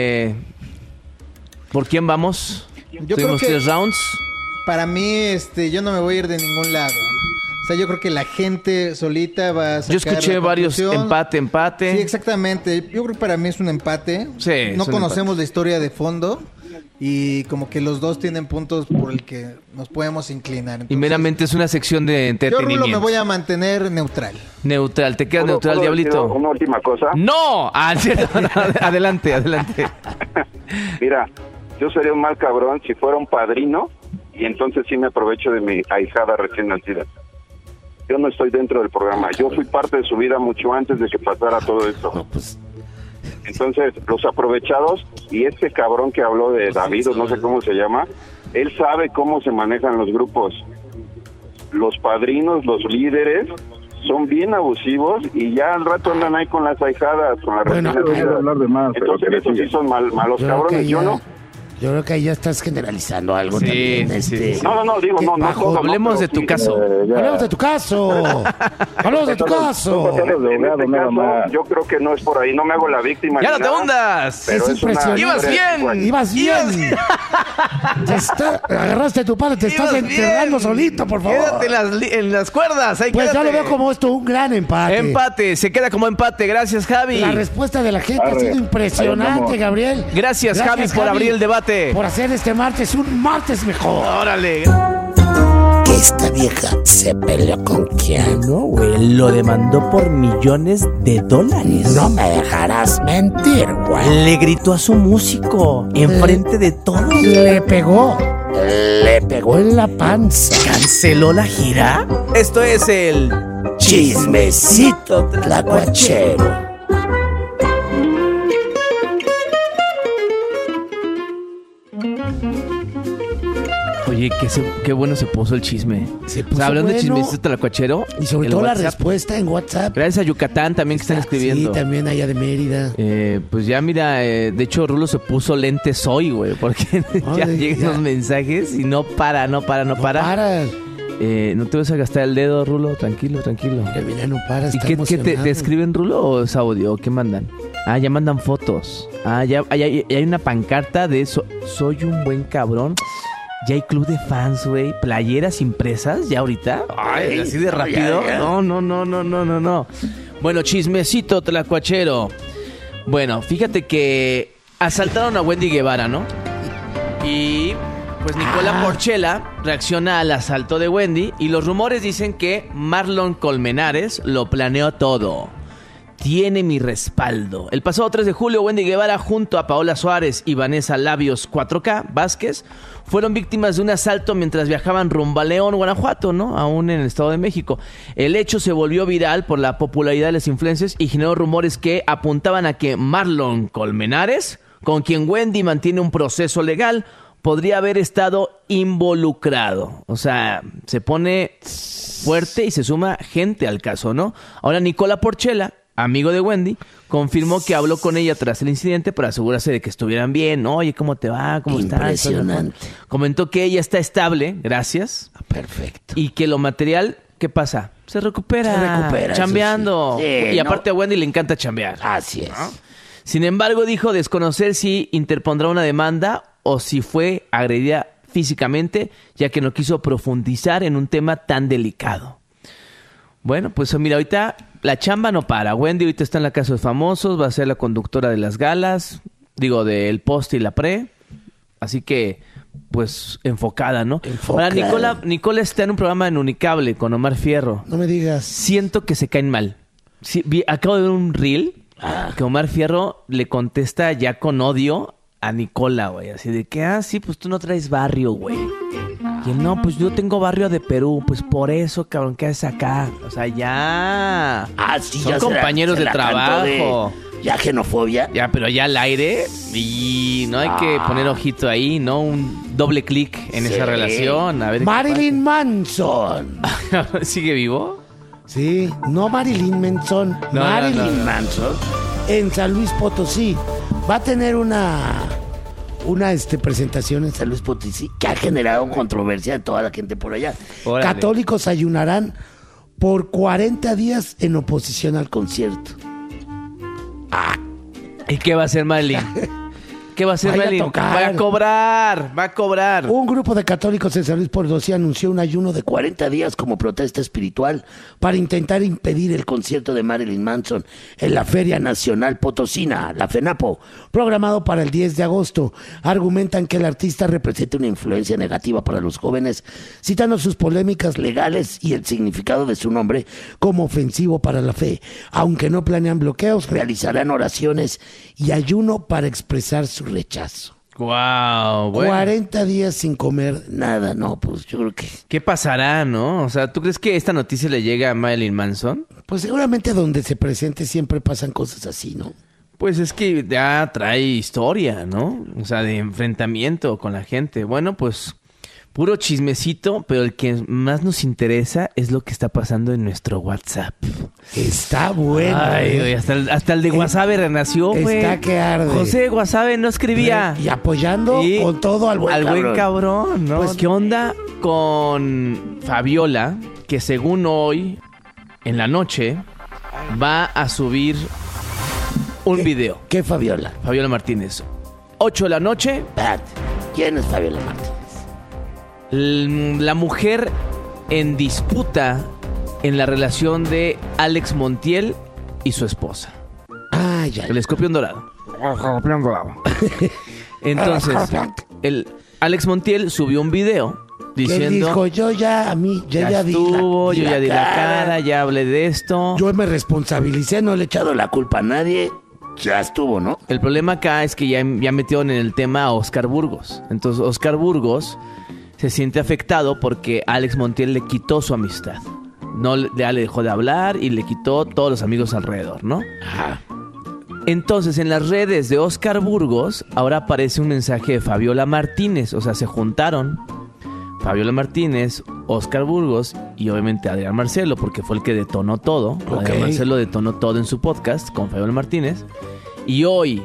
¿Por quién vamos? Yo creo que 3 rounds. Para mí, yo no me voy a ir de ningún lado. O sea, yo creo que la gente solita va a sacar. Yo escuché varios empate. Sí, exactamente. Yo creo que para mí es un empate. Sí, no conocemos la historia de fondo. Y como que los dos tienen puntos por el que nos podemos inclinar. Entonces, y meramente es una sección de entretenimiento. Yo, Rulo, me voy a mantener neutral. Neutral. ¿Te quedas neutral, Diablito? Una última cosa. ¡No! Adelante. Mira, yo sería un mal cabrón si fuera un padrino y entonces sí me aprovecho de mi ahijada recién nacida. Yo no estoy dentro del programa. Yo fui parte de su vida mucho antes de que pasara todo esto. No, pues... Entonces, los aprovechados, y este cabrón que habló de David, o no sé cómo se llama, él sabe cómo se manejan los grupos. Los padrinos, los líderes, son bien abusivos y ya al rato andan ahí con las ahijadas, con la bueno, entonces esos sí son malos cabrones, yo no. Yo creo que ahí ya estás generalizando algo también. No, digo, no. Hablemos de tu caso. Hablemos de tu caso. Hablemos de tu caso. Yo creo que no es por ahí. No me hago la víctima. ¡Ya no te hundas! Es impresionante. ¡Ibas bien! Agarraste tu palo, te estás enterrando solito, por favor. Quédate en las cuerdas. Pues yo lo veo como esto, un gran empate. Empate, se queda como empate. Gracias, Javi. La respuesta de la gente ha sido impresionante, Gabriel. Gracias, Javi, por abrir el debate. Por hacer este martes un martes mejor. Órale. Que esta vieja se peleó con Keanu, güey, lo demandó por millones de dólares. No me dejarás mentir, güey. Le gritó a su músico enfrente de todos. Le pegó en la panza. ¿Canceló la gira? Esto es el Chismecito Tlacuachero. Oye, qué bueno se puso el chisme. Se puso o sea, hablando bueno. de chismecito tlacuachero. Y sobre el todo WhatsApp. la respuesta en WhatsApp. Gracias a Yucatán también que están escribiendo. Sí, también allá de Mérida. Pues ya mira, de hecho Rulo se puso lentes hoy, güey, porque ya llegan los mensajes y no para. No para. No te vas a gastar el dedo, Rulo, tranquilo. Mira, no para, ¿Y está qué emocionado. te escriben, Rulo, o es audio? ¿Qué mandan? Ah, ya mandan fotos. Ah, ya hay una pancarta de eso. Soy un buen cabrón. Ya hay club de fans, güey. Playeras impresas, ya ahorita. Ay, así de rápido. Ya. No. Bueno, chismecito tlacuachero. Bueno, fíjate que asaltaron a Wendy Guevara, ¿no? Y pues Nicola Porchela reacciona al asalto de Wendy y los rumores dicen que Marlon Colmenares lo planeó todo. Tiene mi respaldo. El pasado 3 de julio, Wendy Guevara junto a Paola Suárez y Vanessa Labios 4K Vázquez fueron víctimas de un asalto mientras viajaban rumbo a León, Guanajuato, ¿no? Aún en el Estado de México. El hecho se volvió viral por la popularidad de las influencers y generó rumores que apuntaban a que Marlon Colmenares, con quien Wendy mantiene un proceso legal, podría haber estado involucrado. O sea, se pone fuerte y se suma gente al caso, ¿no? Ahora Nicola Porchela, amigo de Wendy, confirmó que habló con ella tras el incidente para asegurarse de que estuvieran bien. Oye, ¿cómo te va? ¿Cómo estás? Impresionante. Comentó que ella está estable, gracias. Perfecto. Y que lo material, ¿qué pasa? Se recupera. Chambeando. Eso sí. Sí, y aparte ¿no? a Wendy le encanta chambear. Así es. ¿No? Sin embargo, dijo desconocer si interpondrá una demanda o si fue agredida físicamente, ya que no quiso profundizar en un tema tan delicado. Bueno, pues mira, ahorita la chamba no para. Wendy ahorita está en la Casa de Famosos, va a ser la conductora de las galas, del post y la pre. Así que, pues, enfocada, ¿no? Ahora, Nicola está en un programa en Unicable con Omar Fierro. No me digas. Siento que se caen mal. Sí, acabo de ver un reel que Omar Fierro le contesta ya con odio a Nicola, güey. Así de que, sí, pues tú no traes barrio, güey. Y él, no, pues yo tengo barrio de Perú. Pues por eso, cabrón, ¿qué haces acá? O sea, ya. Sí, son ya compañeros de trabajo. Ya xenofobia. Ya, pero ya al aire. Y no hay que poner ojito ahí, ¿no? Un doble clic en esa relación. A ver. Marilyn Manson. ¿Sigue vivo? Sí, no Marilyn Manson. Marilyn Manson. En San Luis Potosí. Va a tener una presentación en San Luis Potosí que ha generado controversia de toda la gente por allá. Órale. Católicos ayunarán por 40 días en oposición al concierto. ¿Y qué va a hacer Marilyn? ¿Qué va a hacer Marilyn? Va a cobrar. Un grupo de católicos en San Luis Potosí anunció un ayuno de 40 días como protesta espiritual para intentar impedir el concierto de Marilyn Manson en la Feria Nacional Potosina, la FENAPO, programado para el 10 de agosto. Argumentan que el artista representa una influencia negativa para los jóvenes, citando sus polémicas legales y el significado de su nombre como ofensivo para la fe. Aunque no planean bloqueos, realizarán oraciones y ayuno para expresar su rechazo. Wow, bueno. 40 días sin comer nada, no, pues yo creo que... ¿Qué pasará, no? O sea, ¿tú crees que esta noticia le llega a Marilyn Manson? Pues seguramente donde se presente siempre pasan cosas así, ¿no? Pues es que ya trae historia, ¿no? O sea, de enfrentamiento con la gente. Bueno, pues puro chismecito, pero el que más nos interesa es lo que está pasando en nuestro WhatsApp. Está bueno. Ay, güey, hasta el de Guasave renació, güey. Está que arde. José Guasave no escribía. Y apoyando con todo al buen cabrón, ¿no? Pues, ¿qué onda con Fabiola? Que según hoy, en la noche, va a subir un video. ¿Qué Fabiola? Fabiola Martínez. 8 de la noche. Espérate. ¿Quién es Fabiola Martínez? La mujer en disputa en la relación de Alex Montiel y su esposa. Ya. El escorpión dorado. Entonces, el Alex Montiel subió un video diciendo... Que él dijo, yo ya di la cara, ya hablé de esto. Yo me responsabilicé, no le he echado la culpa a nadie. Ya estuvo, ¿no? El problema acá es que ya metieron en el tema a Oscar Burgos. Entonces Oscar Burgos se siente afectado porque Alex Montiel le quitó su amistad. Ya le dejó de hablar y le quitó todos los amigos alrededor, ¿no? Ajá. Entonces en las redes de Oscar Burgos ahora aparece un mensaje de Fabiola Martínez. O sea, se juntaron Fabiola Martínez, Oscar Burgos y obviamente Adrián Marcelo, porque fue el que detonó todo. Okay. Adrián Marcelo detonó todo en su podcast con Fabiola Martínez. Y hoy,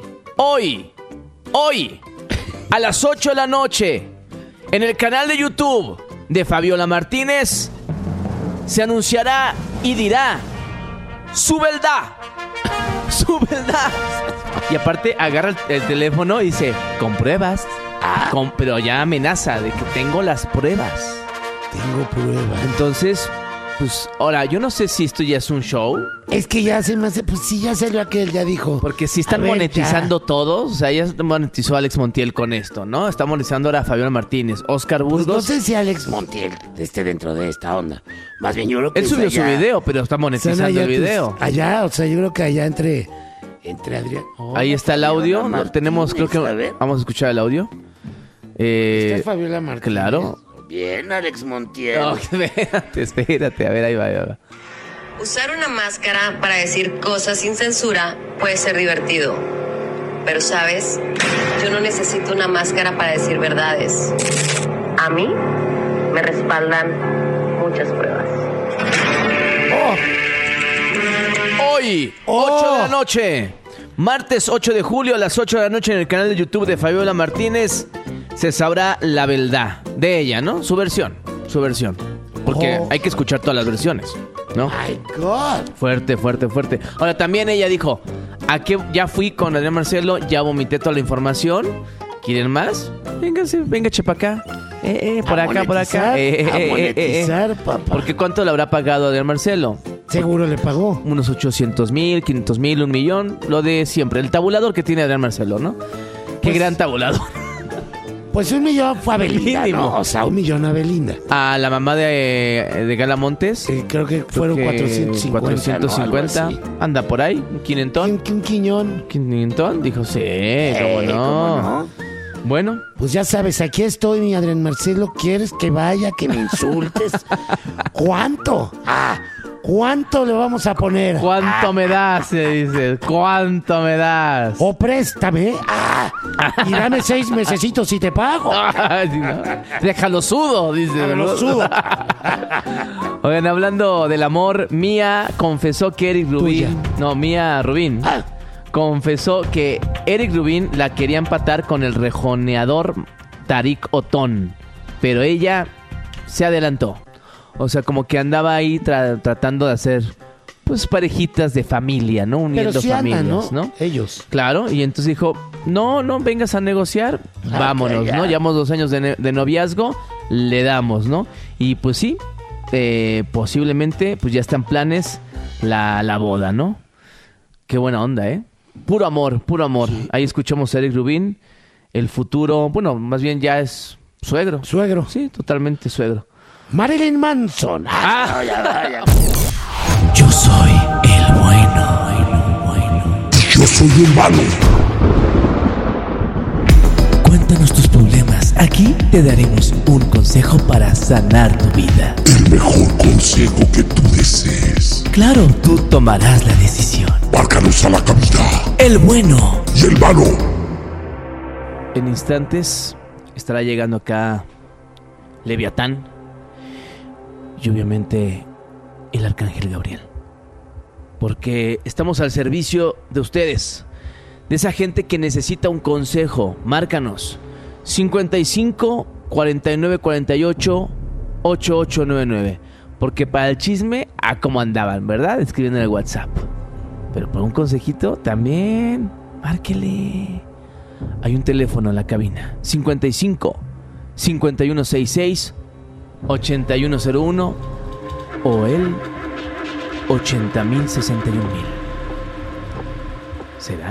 a las 8 de la noche, en el canal de YouTube de Fabiola Martínez, se anunciará y dirá su verdad. Su verdad. Y aparte agarra el teléfono y dice, con pruebas. Pero ya amenaza de que tengo las pruebas. Tengo pruebas. Entonces, pues, ahora, yo no sé si esto ya es un show. Es que ya se me hace, pues sí, ya salió aquel, ya dijo. Porque si están monetizando todos, o sea, ya monetizó Alex Montiel con esto, ¿no? Está monetizando ahora a Fabiola Martínez, Oscar Burgos. Pues no sé si Alex Montiel esté dentro de esta onda. Más bien yo creo que él subió su video, pero está monetizando el video. Allá, o sea, yo creo que allá entre Adrián. Ahí está el audio. Tenemos, creo que vamos a escuchar el audio. Está Fabiola Martínez. Claro. Bien, Alex Montiel. No, espérate. A ver, ahí va. Usar una máscara para decir cosas sin censura puede ser divertido. Pero, ¿sabes? Yo no necesito una máscara para decir verdades. A mí me respaldan muchas pruebas. Hoy, 8 de la noche. Martes 8 de julio a las 8 de la noche en el canal de YouTube de Fabiola Martínez se sabrá la verdad de ella, ¿no? Su versión. Porque hay que escuchar todas las versiones, ¿no? My God. Fuerte. Ahora, también ella dijo, ya fui con Adrián Marcelo, ya vomité toda la información. ¿Quieren más? Venga, chepa acá. Por acá. A monetizar, papá. Porque ¿cuánto le habrá pagado Adrián Marcelo? Seguro le pagó. Unos 800,000, 500,000, 1,000,000. Lo de siempre. El tabulador que tiene Adrián Marcelo, ¿no? Qué gran tabulador. Pues 1,000,000 fue a Belinda, ¿no? O sea, 1,000,000 a Belinda. A la mamá de Gala Montes. Creo que fueron 450. ¿no? Anda por ahí. ¿Un quinentón? ¿Un quiñón? ¿Quinentón? Dijo, sí, ¿cómo no? Bueno. Pues ya sabes, aquí estoy, mi Adrián Marcelo. ¿Quieres que vaya, que me insultes? ¿Cuánto? ¿Cuánto le vamos a poner? ¿Cuánto me das? Se dice. ¿Cuánto me das? O préstame. Y dame 6 mesecitos y te pago. Déjalo sudo, dice. Déjalo sudo. Oigan, hablando del amor, Mía confesó que Eric Rubin... Mía Rubin. Confesó que Eric Rubin la quería empatar con el rejoneador Tarik Otón. Pero ella se adelantó. O sea, como que andaba ahí tratando de hacer, pues, parejitas de familia, ¿no? Uniendo pero sí familias, andan, ¿no? Ellos. Claro, y entonces dijo, no vengas a negociar, vámonos, ya. ¿no? Llevamos 2 años de noviazgo, le damos, ¿no? Y pues sí, posiblemente, pues ya están planes la boda, ¿no? Qué buena onda, ¿eh? Puro amor. Sí. Ahí escuchamos a Eric Rubin, el futuro, bueno, más bien ya es suegro. Suegro. Sí, totalmente suegro. Marilyn Manson. Ya. Yo soy el bueno. Yo soy el malo. Cuéntanos tus problemas. Aquí te daremos un consejo para sanar tu vida. El mejor consejo que tú desees. Claro, tú tomarás la decisión. Márcanos a la cabina. El bueno. Y el malo. En instantes estará llegando acá Leviatán. Y obviamente el Arcángel Gabriel. Porque estamos al servicio de ustedes. De esa gente que necesita un consejo. Márcanos. 55 49 48 8899. Porque para el chisme, cómo andaban, ¿verdad? Escribiendo en el WhatsApp. Pero por un consejito, también márquele. Hay un teléfono en la cabina. 55 5166 8101 o el 80,061,000. ¿Será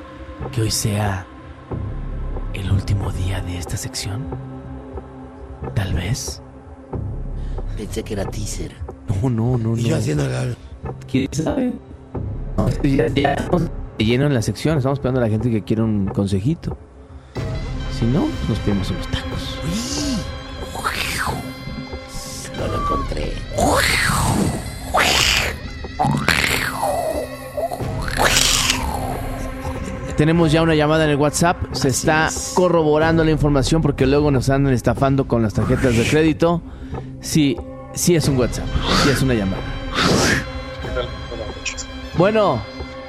que hoy sea el último día de esta sección? Tal vez. Pensé que era teaser. No. Y yo haciendo el... ¿Quién sabe? No, ya estamos lleno en la sección. Estamos esperando a la gente que quiera un consejito. Si no, nos pedimos unos tacos. No lo encontré. Tenemos ya una llamada en el WhatsApp. Se está corroborando la información porque luego nos andan estafando con las tarjetas de crédito. Sí es un WhatsApp. Sí es una llamada. Bueno.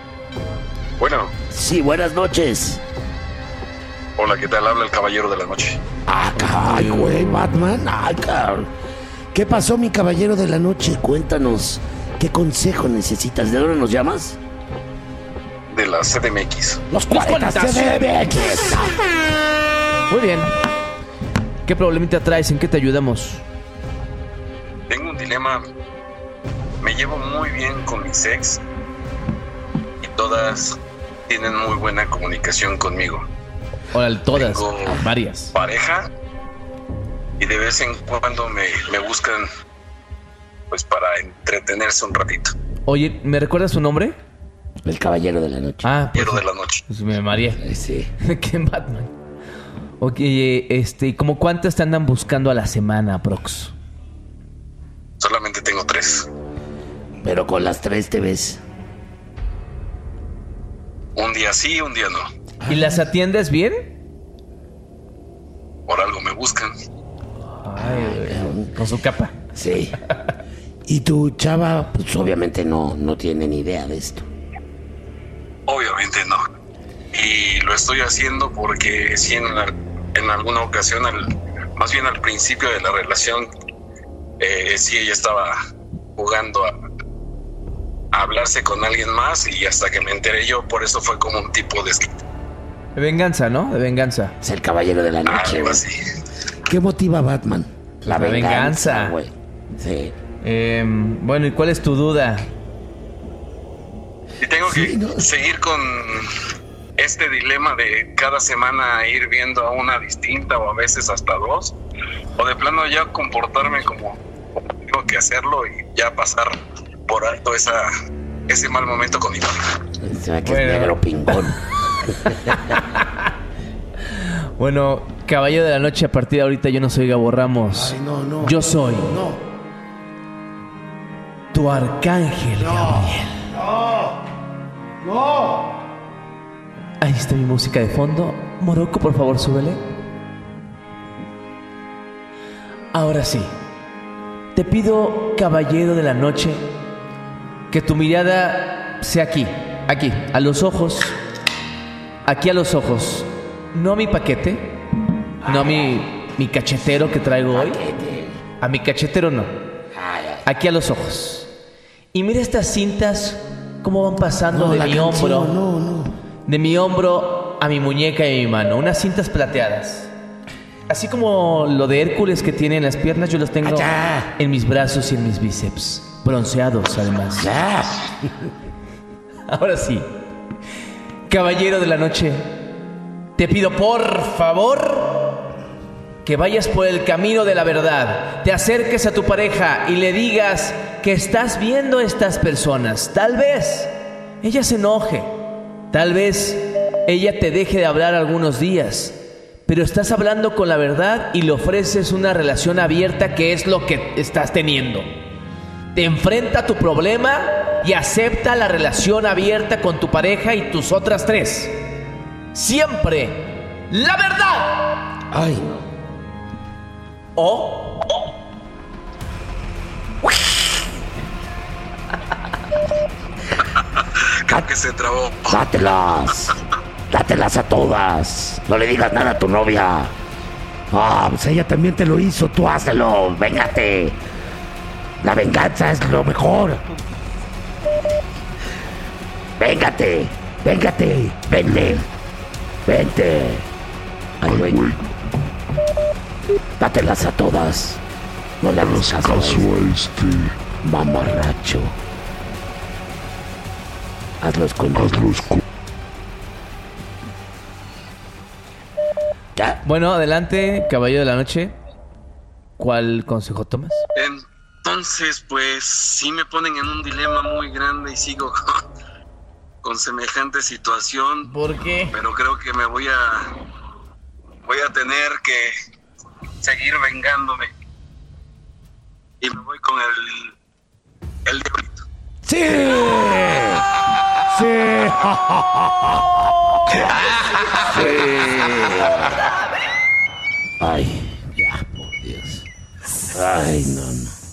Sí, buenas noches. Hola, ¿qué tal? Habla el Caballero de la Noche. Ay, güey, Batman. Ay, cabrón. ¿Qué pasó, mi Caballero de la Noche? Cuéntanos. ¿Qué consejo necesitas? ¿De dónde nos llamas? De la CDMX. Los 40 CDMX. Muy bien. ¿Qué problemita traes? ¿En qué te ayudamos? Tengo un dilema. Me llevo muy bien con mis ex y todas tienen muy buena comunicación conmigo. Órale, todas. Tengo varias. Pareja y de vez en cuando me buscan pues para entretenerse un ratito. Oye, ¿me recuerdas su nombre? El Caballero de la Noche. Caballero de la Noche. Pues me mareé. Sí. ¿Qué Batman? Ok, ¿y como cuántas te andan buscando a la semana, Prox? Solamente tengo 3. Pero con las 3 te ves. Un día sí, un día no. ¿Y las atiendes bien? Por algo me buscan. Ay, con su capa. Sí. Y tu chava, pues obviamente no tiene ni idea de esto. Obviamente no. Y lo estoy haciendo porque sí en alguna ocasión, más bien al principio de la relación, sí ella estaba jugando a hablarse con alguien más y hasta que me enteré yo, por eso fue como un tipo de venganza, ¿no? De venganza. Es el Caballero de la Noche. Algo así. ¿Qué motiva a Batman? La venganza, güey. Sí. Bueno, ¿y cuál es tu duda? Y tengo que seguir con este dilema de cada semana ir viendo a una distinta o a veces hasta 2, o de plano ya comportarme como tengo que hacerlo y ya pasar por alto ese mal momento con mi pareja. Se ve que es negro pingón. Bueno, Caballero de la Noche, a partir de ahorita yo no soy Gabo Ramos. Ay, no. Yo soy No. tu arcángel, Gabriel. ¡No! Ahí está mi música de fondo. Morocco, por favor, súbele. Ahora sí. Te pido, Caballero de la Noche, que tu mirada sea aquí, a los ojos. Aquí a los ojos. No a mi paquete, no a mi cachetero que traigo hoy. A mi cachetero no. Aquí a los ojos. Y mira estas cintas cómo van pasando de mi hombro. De mi hombro a mi muñeca y a mi mano. Unas cintas plateadas. Así como lo de Hércules que tiene en las piernas, yo los tengo en mis brazos y en mis bíceps. Bronceados, además. Ahora sí. Caballero de la Noche, te pido por favor que vayas por el camino de la verdad. Te acerques a tu pareja y le digas que estás viendo a estas personas. Tal vez ella se enoje. Tal vez ella te deje de hablar algunos días. Pero estás hablando con la verdad y le ofreces una relación abierta, que es lo que estás teniendo. Te enfrenta a tu problema y acepta la relación abierta con tu pareja y tus otras 3. Siempre la verdad. Ay. Creo que se trabó. Dátelas a todas. No le digas nada a tu novia. Pues ella también te lo hizo. Tú hazlo. Véngate. La venganza es lo mejor. Véngate. Vente. Ay, güey. Dátelas a todas. No le hagas caso a este mamarracho. Hazlo escondido. Bueno, adelante, Caballero de la Noche. ¿Cuál consejo tomas? Entonces, pues sí me ponen en un dilema muy grande y sigo con semejante situación. ¿Por qué? Pero creo que me voy a tener que seguir vengándome. Y me voy con el diablito. ¡Sí! ¡Sí! Ay, ya, por Dios. Ay, no.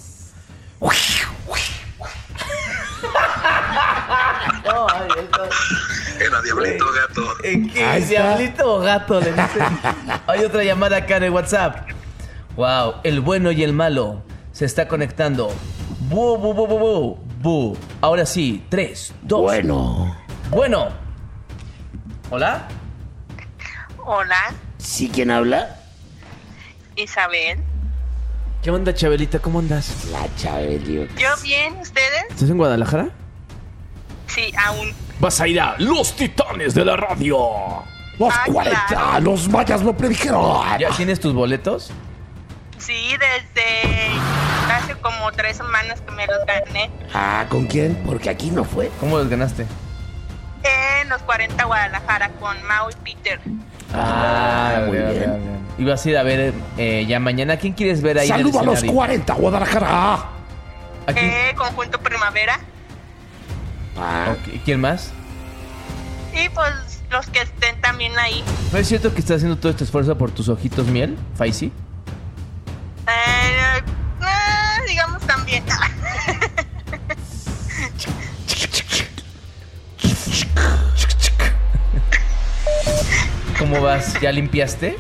Era diablito gato. ¿Qué? ¿Diablito o gato? Le dicen. Hay otra llamada acá en el WhatsApp. Wow, el bueno y el malo se está conectando. Bu, bu, bu, bu, bu, bu. Ahora sí, 3, 2. Bueno. ¿Hola? Hola, ¿Sí? ¿Quién habla? Isabel. ¿Qué onda, Chabelita? ¿Cómo andas? La Chabelio. Yo bien, ¿ustedes? ¿Estás en Guadalajara? Sí, aún. Vas a ir a Los Titanes de la Radio. Los 40, claro. los mayas lo predijeron. ¿Ya tienes tus boletos? Sí, desde hace como 3 semanas que me los gané. Ah, ¿con quién? Porque aquí no fue. ¿Cómo los ganaste? En los 40 Guadalajara con Mau y Peter. Muy bien. Ibas a ir a ver ya mañana. ¿Quién quieres ver ahí? Saludos a en el los escenario? 40, Guadalajara. Aquí. Conjunto Primavera. Ok, ¿quién más? Y pues los que estén también ahí. ¿No es cierto que estás haciendo todo este esfuerzo por tus ojitos miel, Faisy? Digamos también. ¿Cómo vas? ¿Ya limpiaste?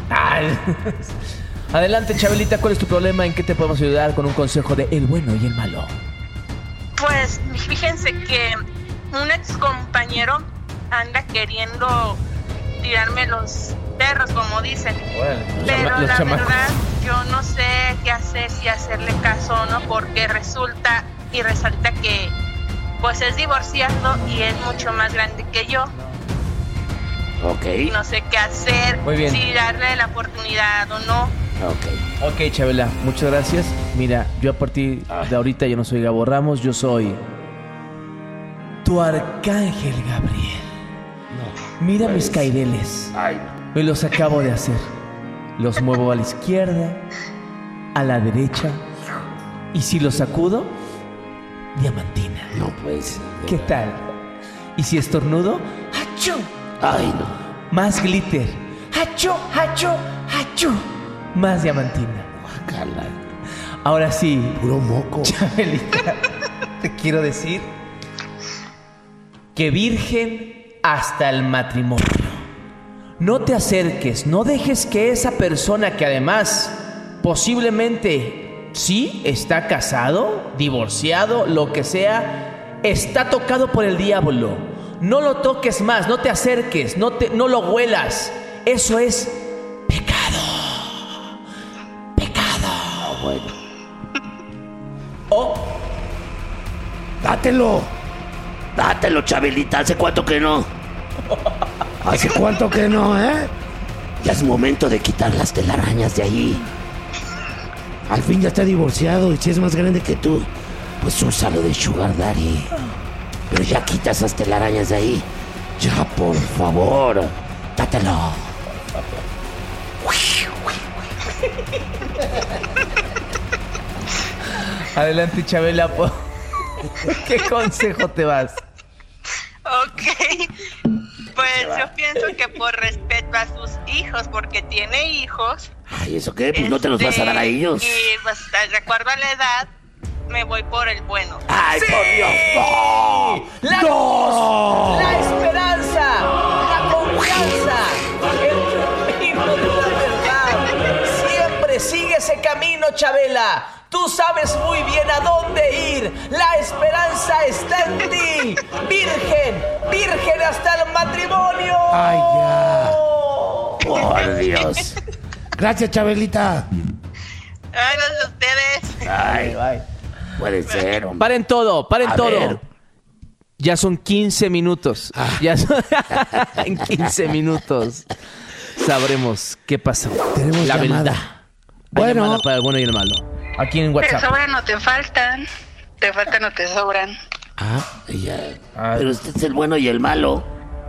Adelante, Chabelita, ¿cuál es tu problema? ¿En qué te podemos ayudar con un consejo de el bueno y el malo? Pues fíjense que un ex compañero anda queriendo tirarme los perros, como dicen. Pero la verdad, yo no sé qué hacer, si hacerle caso o no, porque resulta y resalta que pues es divorciado y es mucho más grande que yo. Ok. No sé qué hacer, Muy bien. si darle la oportunidad o no. Ok, Chabela, muchas gracias. Mira, yo a partir de ahorita yo no soy Gabo Ramos, yo soy tu arcángel Gabriel. Mira mis caireles. Me los acabo de hacer. Los muevo a la izquierda, a la derecha. Y si los sacudo, diamantina. No pues. ¿Qué tal? Y si estornudo, ¡achú! Ay, no. Más glitter. ¡Achú, achú, achú! Más diamantina. Guácala. Ahora sí. Puro moco. Chabelita, te quiero decir que virgen hasta el matrimonio. No te acerques, no dejes que esa persona que además posiblemente sí está casado, divorciado, lo que sea, está tocado por el diablo. No lo toques más, no te acerques, no lo huelas. Eso es Bueno. Oh. Dátelo, Chabelita. ¿Hace cuánto que no? ¿Hace cuánto que no, eh? Ya es momento de quitar las telarañas de ahí. Al fin ya está divorciado y si es más grande que tú, pues úsalo de sugar daddy. Pero ya quita esas telarañas de ahí. Ya, por favor. Dátelo. Adelante, Chabela. ¿Qué consejo te vas? Ok, pues yo pienso que por respeto a sus hijos, porque tiene hijos. Ay, ¿eso qué? Pues no te los vas a dar a ellos. Y pues de acuerdo a la edad, me voy por el bueno. ¡Ay, ¡Sí! por Dios! ¡No! ¡La ¡No! luz! ¡La esperanza! ¡La confianza! ¡El camino de la verdad! Siempre sigue ese camino, Chabela. Tú sabes muy bien a dónde ir. La esperanza está en ti. Virgen, virgen hasta el matrimonio. ¡Ay, ya! ¡Por Dios! Gracias, Chabelita. Gracias a ustedes. Ay, puede ser, hombre. Paren todo, paren A todo. ver. Ya son 15 minutos. Ya son... en 15 minutos sabremos qué pasó. Tenemos la llamada. verdad. Bueno. Llamada para el bueno y el malo. Aquí en WhatsApp. Te sobran o te faltan. Te faltan o te sobran. Pero usted es el bueno y el malo.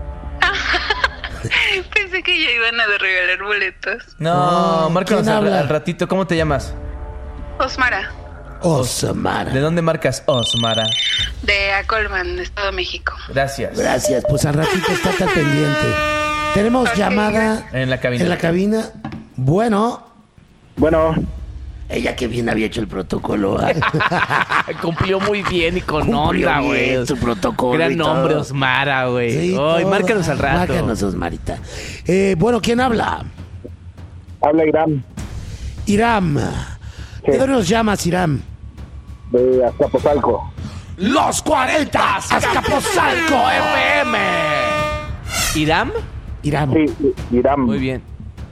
Pensé que ya iban a regalar boletos. No, márcanos al ratito. ¿Cómo te llamas? Osmara. Osmara. ¿De dónde marcas, Osmara? De Acolman, Estado de México. Gracias. Pues al ratito está tan pendiente. Tenemos llamada en la cabina. Bueno. Ella que bien había hecho el protocolo. Cumplió muy bien y con onda, güey. Su protocolo. Gran nombre, Osmara, güey. Sí, márcanos al rato. Márcanos, Osmarita. ¿Quién habla? Habla Iram. Iram. ¿De dónde nos llamas, Iram? De Azcapotzalco. Los 40 Azcapotzalco FM. ¿Iram? Sí, Iram. Muy bien.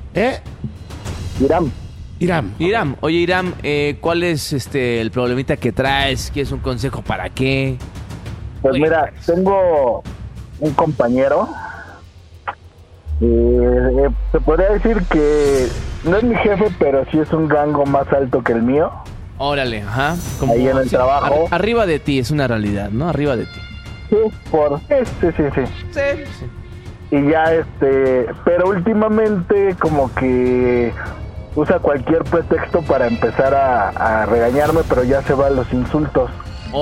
Iram. Oye, Iram, ¿cuál es el problemita que traes? ¿Quieres un consejo para qué? Pues mira, tengo un compañero. Se podría decir que no es mi jefe, pero sí es un rango más alto que el mío. Órale, ajá. Ahí en el trabajo. Arriba de ti, es una realidad, ¿no? Arriba de ti. Sí. Y ya pero últimamente como que usa cualquier pretexto para empezar a regañarme, pero ya se van los insultos.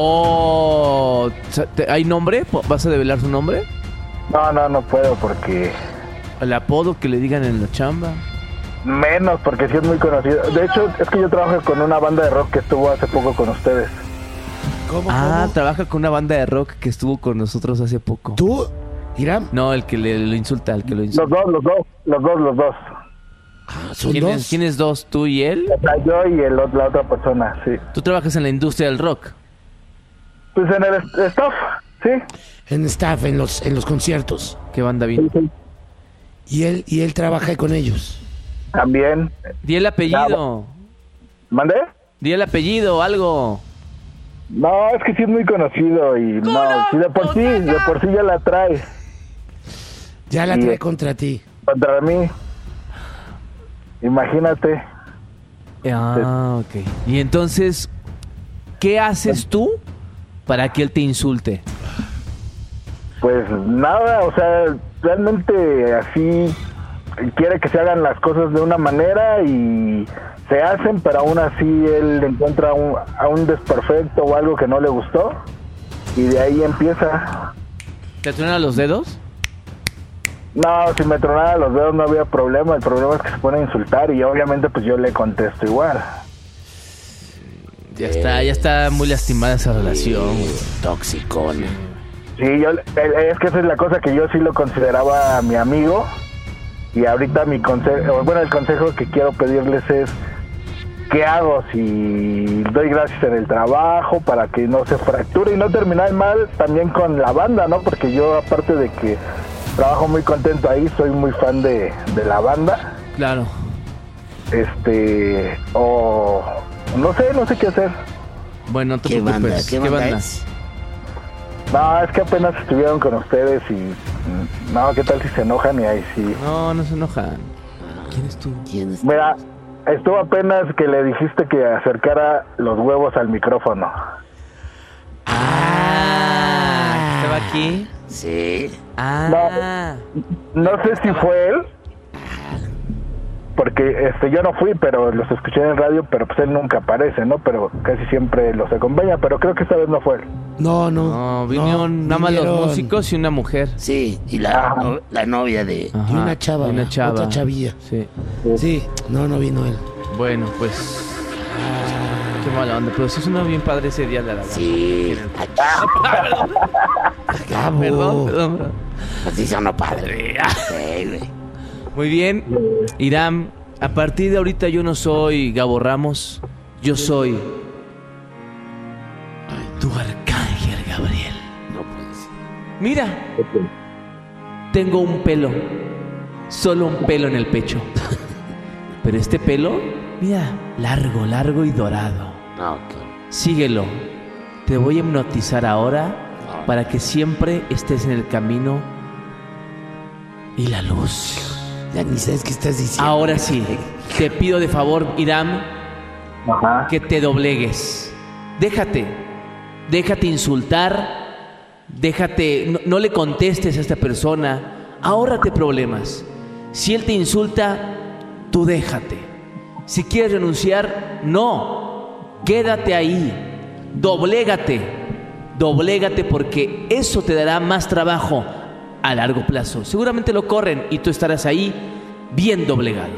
¿Hay nombre? ¿Vas a develar su nombre? No puedo porque... ¿El apodo que le digan en la chamba? Menos, porque sí es muy conocido. De hecho, es que yo trabajo con una banda de rock que estuvo hace poco con ustedes. ¿Cómo? Trabaja con una banda de rock que estuvo con nosotros hace poco. ¿Tú, Iram? No, el que lo insulta, Los dos. ¿Quiénes dos? ¿Tú y él? Yo y la otra persona, sí. ¿Tú trabajas en la industria del rock? Pues en el staff, sí. En staff, en los conciertos. ¿Qué banda viene? Sí. ¿Y él trabaja con ellos? También. Di el apellido. ¿Mandé? Di el apellido, algo. No, es que sí es muy conocido y de por sí ya la trae. Ya la trae contra ti. Contra mí. Imagínate. Ok. Y entonces, ¿qué haces tú para que él te insulte? Pues nada, o sea, realmente así quiere que se hagan las cosas de una manera y se hacen, pero aún así él encuentra a un desperfecto o algo que no le gustó y de ahí empieza. ¿Te truenan los dedos? No, si me tronara los dedos no había problema, el problema es que se pone a insultar y obviamente pues yo le contesto igual. Ya está muy lastimada esa relación. Toxicón. Sí, es que esa es la cosa, que yo sí lo consideraba mi amigo y ahorita el consejo que quiero pedirles es ¿qué hago? Si doy gracias en el trabajo para que no se fracture y no terminar mal también con la banda, ¿no? Porque yo, aparte de que trabajo muy contento ahí, soy muy fan de la banda. Claro. O no sé qué hacer. Bueno, no te preocupes. ¿Qué banda es? No, es que apenas estuvieron con ustedes y... No, ¿qué tal si se enojan y ahí sí? No se enojan. ¿Quién es tú? Mira, estuvo apenas que le dijiste que acercara los huevos al micrófono. ¿Estaba aquí? Sí. No sé si fue él, porque yo no fui, pero los escuché en el radio, pero pues él nunca aparece, ¿no? Pero casi siempre los acompaña, pero creo que esta vez no fue él. No, vinieron nada más los músicos y una mujer. Sí, y la novia de una chava. Otra chavilla. Sí, no vino él. Bueno, pues... Qué mala onda, pero sí sonó bien padre ese día de la... Sí. Perdón. Así sonó padre. Sí, güey. Muy bien, Iram, a partir de ahorita yo no soy Gabo Ramos, yo soy tu arcángel Gabriel. No puede ser. Mira, tengo un pelo, solo un pelo en el pecho. Pero este pelo, mira, largo y dorado. Síguelo, te voy a hipnotizar ahora para que siempre estés en el camino y la luz. Ya ni sabes qué estás diciendo. Ahora sí, te pido de favor, Iram, que te doblegues. Déjate insultar, no le contestes a esta persona, ahórrate problemas. Si él te insulta, tú déjate. Si quieres renunciar, no, quédate ahí, doblégate porque eso te dará más trabajo a largo plazo. Seguramente lo corren y tú estarás ahí bien doblegado.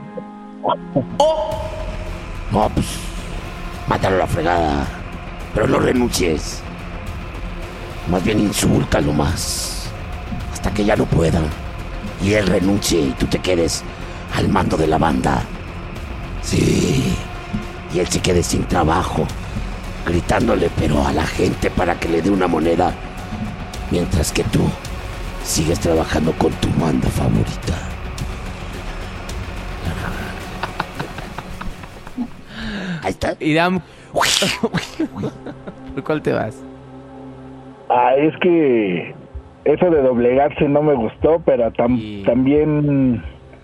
No, pues, mátalo a la fregada, pero no renuncies. Más bien insúltalo más, hasta que ya no pueda. Y él renuncie y tú te quedes al mando de la banda. Sí, y él se quede sin trabajo, gritándole pero a la gente para que le dé una moneda, mientras que tú sigues trabajando con tu banda favorita. Ahí está. Iram, ¿por cuál te vas? Es que eso de doblegarse no me gustó, pero también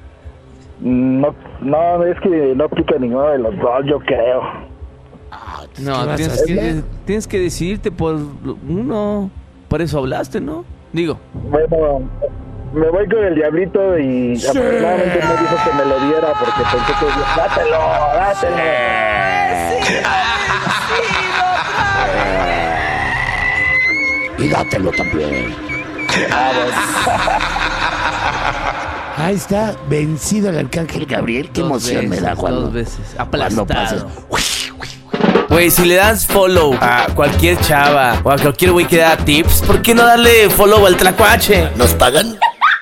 no, es que no aplica ninguno de los dos, yo creo. No, tienes que decidirte por uno. Por eso hablaste, ¿no? Digo. Bueno, me voy con el diablito y afortunadamente me dijo que me lo diera porque pensé que dátelo. Y dátelo también. Ahí está, vencido el arcángel Gabriel. Qué emoción me da cuando... 2 veces, aplastado. Güey, si le das follow a cualquier chava o a cualquier güey que da tips, ¿por qué no darle follow al Tlacuache? ¿Nos pagan?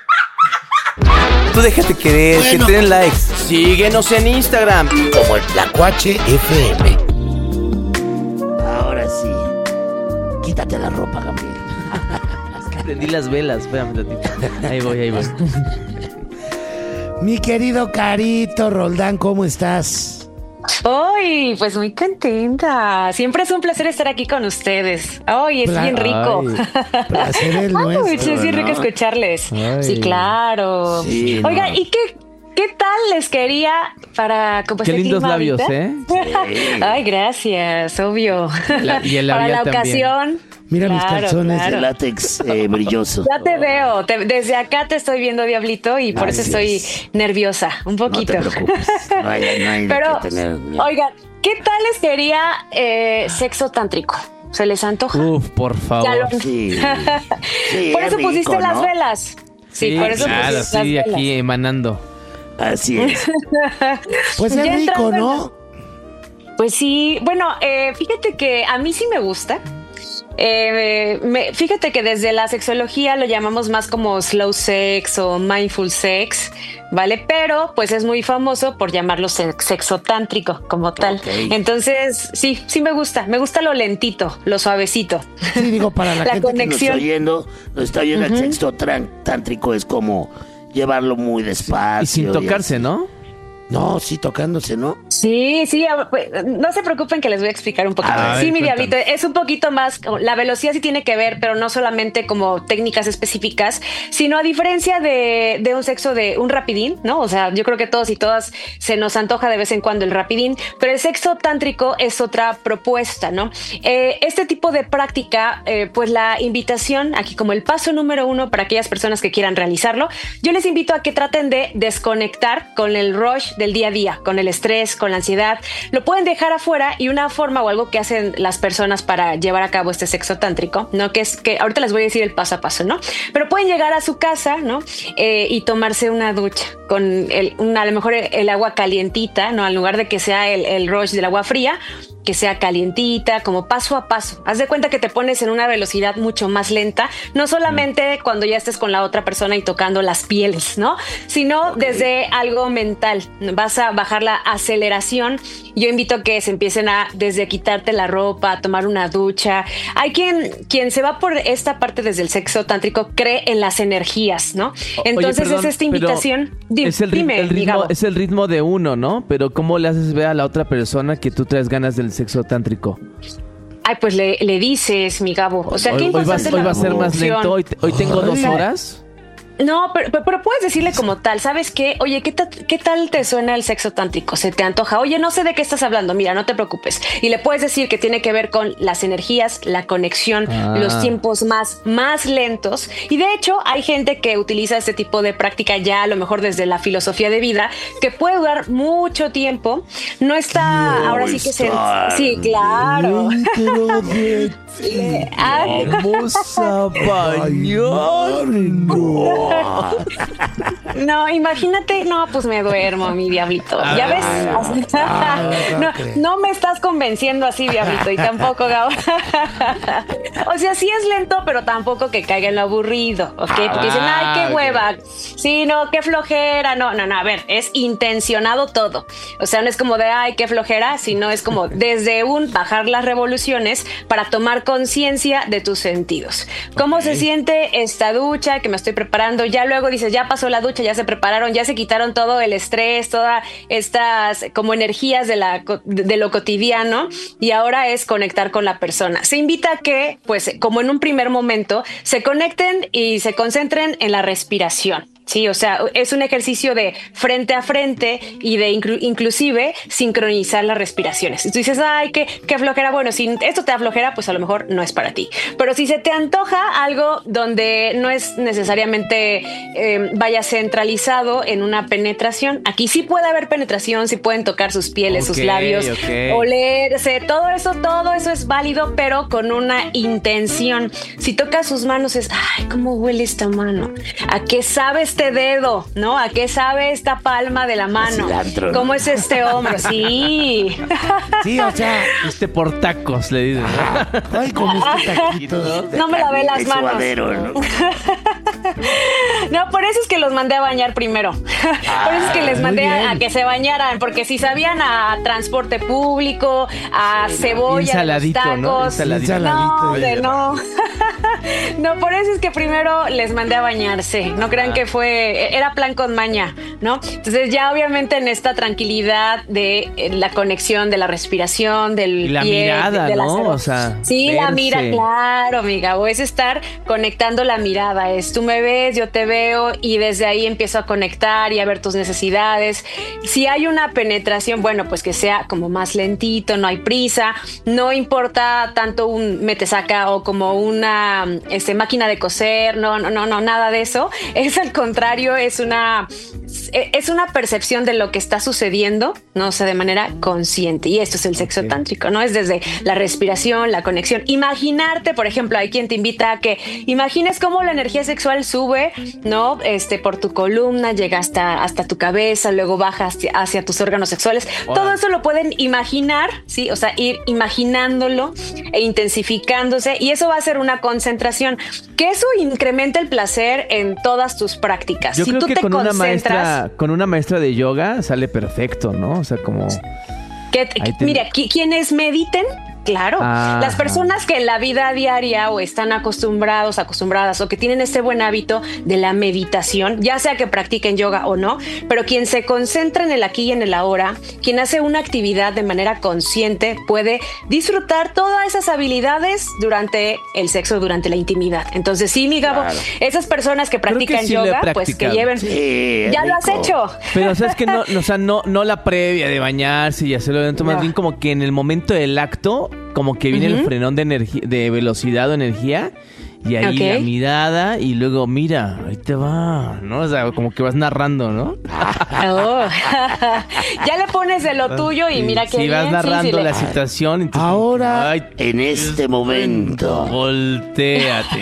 Tú déjate querer, que te den likes. Síguenos en Instagram como el Tlacuache FM. Ahora sí, quítate la ropa, Gabriel. Es que prendí las velas, espérame un ratito. Ahí voy. Mi querido Carito Roldán, ¿cómo estás? ¡Ay! Pues muy contenta. Siempre es un placer estar aquí con ustedes. ¡Ay! Es bien rico. Placer el nuestro. Es bien rico escucharles. Ay. Sí, claro. Sí, oigan, ¿y qué tal les quería para qué lindos labios, ¿eh? Sí. Ay, gracias, obvio. Y el para la labial ocasión. Mira mis calzones de látex brillosos. Ya te veo. Desde acá te estoy viendo, Diablito, y por eso estoy nerviosa, un poquito. No te preocupes. No hay Pero, que tener miedo. oigan, ¿qué tal les quería sexo tántrico? ¿Se les antoja? Uf, por favor. Sí, por eso rico, pusiste ¿no? las velas. Sí, por eso claro, pusiste sí, las velas. aquí emanando. Así es. Pues es Ya rico, entrando ¿no? Pues sí, bueno, fíjate que a mí sí me gusta. Fíjate que desde la sexología lo llamamos más como slow sex o mindful sex, ¿vale? Pero pues es muy famoso por llamarlo sexo tántrico como tal. Okay. Entonces, sí me gusta lo lentito, lo suavecito. Sí, digo, para la gente conexión. que nos está oyendo, el sexo tántrico es como llevarlo muy despacio. Y sin tocarse, ¿no? No, sí, tocándose, ¿no? Sí, no se preocupen que les voy a explicar un poquito. A ver, Sí, mi cuéntame. Diablito, es un poquito más, la velocidad sí tiene que ver, pero no solamente como técnicas específicas, sino a diferencia de un sexo de un rapidín, ¿no? O sea, yo creo que todos y todas se nos antoja de vez en cuando el rapidín, pero el sexo tántrico es otra propuesta, ¿no? Este tipo de práctica, pues la invitación, aquí como el paso número 1 para aquellas personas que quieran realizarlo, yo les invito a que traten de desconectar con el rush del día a día, con el estrés, con la ansiedad. Lo pueden dejar afuera, y una forma o algo que hacen las personas para llevar a cabo este sexo tántrico, ¿no? Que es que ahorita les voy a decir el paso a paso, ¿no? Pero pueden llegar a su casa, ¿no? Y tomarse una ducha con a lo mejor el agua calientita, ¿no? En lugar de que sea el rush del agua fría, que sea calientita, como paso a paso. Haz de cuenta que te pones en una velocidad mucho más lenta, no solamente cuando ya estés con la otra persona y tocando las pieles, ¿no? Sino desde algo mental. Vas a bajar la aceleración. Yo invito a que se empiecen desde quitarte la ropa, a tomar una ducha. Hay quien se va por esta parte desde el sexo tántrico, cree en las energías, ¿no? Entonces, Oye, perdón, es esta invitación. Es el ritmo de uno, ¿no? Pero ¿cómo le haces ver a la otra persona que tú traes ganas del sexo tántrico? Ay, pues le dices, mi Gabo. O sea, qué hoy va importante a ser más lento. Hoy tengo 2 horas. No, pero puedes decirle como tal, ¿sabes qué? Oye, ¿qué tal te suena el sexo tántrico? ¿Se te antoja? Oye, no sé de qué estás hablando, mira, no te preocupes. Y le puedes decir que tiene que ver con las energías, la conexión, los tiempos más lentos. Y de hecho, hay gente que utiliza este tipo de práctica ya a lo mejor desde la filosofía de vida, que puede durar mucho tiempo. No está, ahora sí que sí, claro. Vamos a bañarnos. No, imagínate, no, pues me duermo, mi diablito. ¿Ya ves? No me estás convenciendo así, diablito, y tampoco, Gabo. O sea, sí es lento, pero tampoco que caiga en lo aburrido, ¿ok? Porque dicen, ay, qué hueva. Sí, no, qué flojera. No, a ver, es intencionado todo. O sea, no es como de, ay, qué flojera, sino es como desde bajar las revoluciones para tomar conciencia de tus sentidos. ¿Cómo se siente esta ducha que me estoy preparando? Ya luego dices, ya pasó la ducha, ya se prepararon, ya se quitaron todo el estrés, todas estas como energías de lo cotidiano, y ahora es conectar con la persona. Se invita a que, pues, como en un primer momento, se conecten y se concentren en la respiración. Sí, o sea, es un ejercicio de frente a frente y de inclusive sincronizar las respiraciones. Y tú dices, ay, qué flojera. Bueno, si esto te da flojera, pues a lo mejor no es para ti. Pero si se te antoja algo donde no es necesariamente vaya centralizado en una penetración, aquí sí puede haber penetración, sí pueden tocar sus pieles, sus labios, olerse, todo eso es válido, pero con una intención. Si tocas sus manos es, ay, ¿cómo huele esta mano? ¿A qué sabe este dedo? ¿No? ¿A qué sabe esta palma de la mano? Cilantro, ¿no? ¿Cómo es este hombro? Sí. Sí, o sea, portacos le dicen. Ay, como este taquito. No me lavé las manos. Suadero, ¿no? No, por eso es que los mandé a bañar primero. Por eso es que les mandé a que se bañañaran, porque si sabían a transporte público, a cebolla, ensaladito, tacos, ¿no? Ensaladito. No. No, por eso es que primero les mandé a bañarse. No crean que era plan con maña, ¿no? Entonces ya obviamente en esta tranquilidad de la conexión, de la respiración, del la pie, mirada, de ¿no? O sea, sí, verse. La mira, claro, amiga. O es estar conectando la mirada. Es tú me ves, yo te veo, y desde ahí empiezo a conectar y a ver tus necesidades. Si hay una penetración, bueno, pues que sea como más lentito, no hay prisa, no importa tanto un metesaca o como una máquina de coser, no, nada de eso. Es al contrario, es una percepción de lo que está sucediendo, no, o sea, de manera consciente. Y esto es el sexo tántrico, ¿no? Es desde la respiración, la conexión. Imaginarte, por ejemplo, hay quien te invita a que imagines cómo la energía sexual sube, ¿no? Por tu columna, llega hasta tu cabeza, luego baja hacia tus órganos sexuales. Hola. Todo eso lo pueden imaginar, ¿sí? O sea, ir imaginándolo e intensificándose, y eso va a ser una concentración. Que eso incrementa el placer en todas tus prácticas. Yo si creo tú que te con concentras, una maestra de yoga sale perfecto, ¿no? O sea, como... Mira, quienes mediten, claro, las personas que en la vida diaria o están acostumbradas o que tienen este buen hábito de la meditación, ya sea que practiquen yoga o no, pero quien se concentra en el aquí y en el ahora, quien hace una actividad de manera consciente, puede disfrutar todas esas habilidades durante el sexo, durante la intimidad. Entonces sí, mi Gabo, esas personas que practican yoga, pues que lleven, ya lo has hecho. Pero sabes que no la previa de bañarse y hacerlo dentro, más bien como que en el momento del acto, como que viene el frenón de energía, de velocidad o energía, y ahí la mirada, y luego mira, ahí te va, ¿no? O sea, como que vas narrando, ¿no? Ya le pones de lo tuyo y mira que vas narrando la situación. Entonces, ahora, en este momento, voltéate.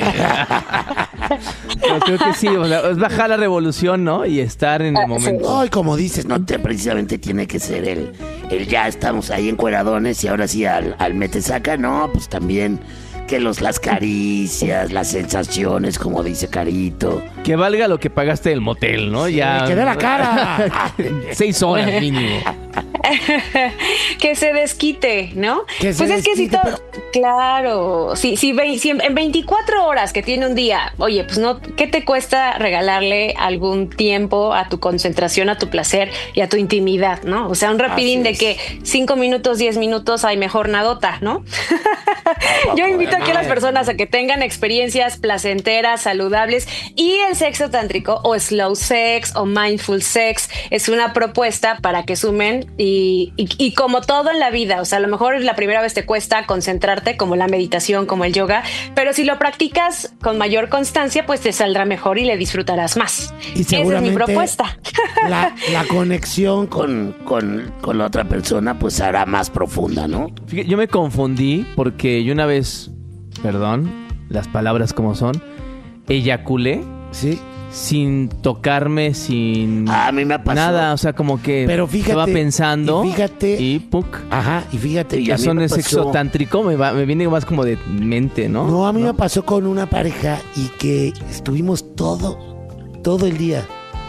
Yo creo que sí, o sea, es bajar la revolución, ¿no? Y estar en el momento. Ay, como dices, no precisamente tiene que ser el ya estamos ahí encueradones y ahora sí al metesaca, no, pues también que las caricias, las sensaciones, como dice Carito. Que valga lo que pagaste del motel, ¿no? Ya. Que dé la cara. 6 horas mínimo. Que se desquite, ¿no? Que se desquite, es que si todo, claro, si en 24 horas que tiene un día, oye, pues no, ¿qué te cuesta regalarle algún tiempo a tu concentración, a tu placer y a tu intimidad, ¿no? O sea, un rapidín de que 5 minutos, 10 minutos, hay mejor nadota, ¿no? Yo invito aquí a las personas a que tengan experiencias placenteras, saludables, y el sexo tántrico o slow sex o mindful sex es una propuesta para que sumen y como todo en la vida, o sea, a lo mejor la primera vez te cuesta concentrarte, como la meditación, como el yoga, pero si lo practicas con mayor constancia, pues te saldrá mejor y le disfrutarás más. Y esa es mi propuesta. La conexión con la otra persona pues será más profunda, ¿no? Fíjate, yo me confundí porque yo una vez, perdón, las palabras como son, eyaculé. Sí. Sin tocarme, sin a mí me pasó nada, o sea, como que pero fíjate, estaba pensando y fíjate, y ¡puc! Ajá, y fíjate, ya son el sexo tántrico, me viene más como de mente, ¿no? No, a mí me pasó con una pareja y que estuvimos todo el día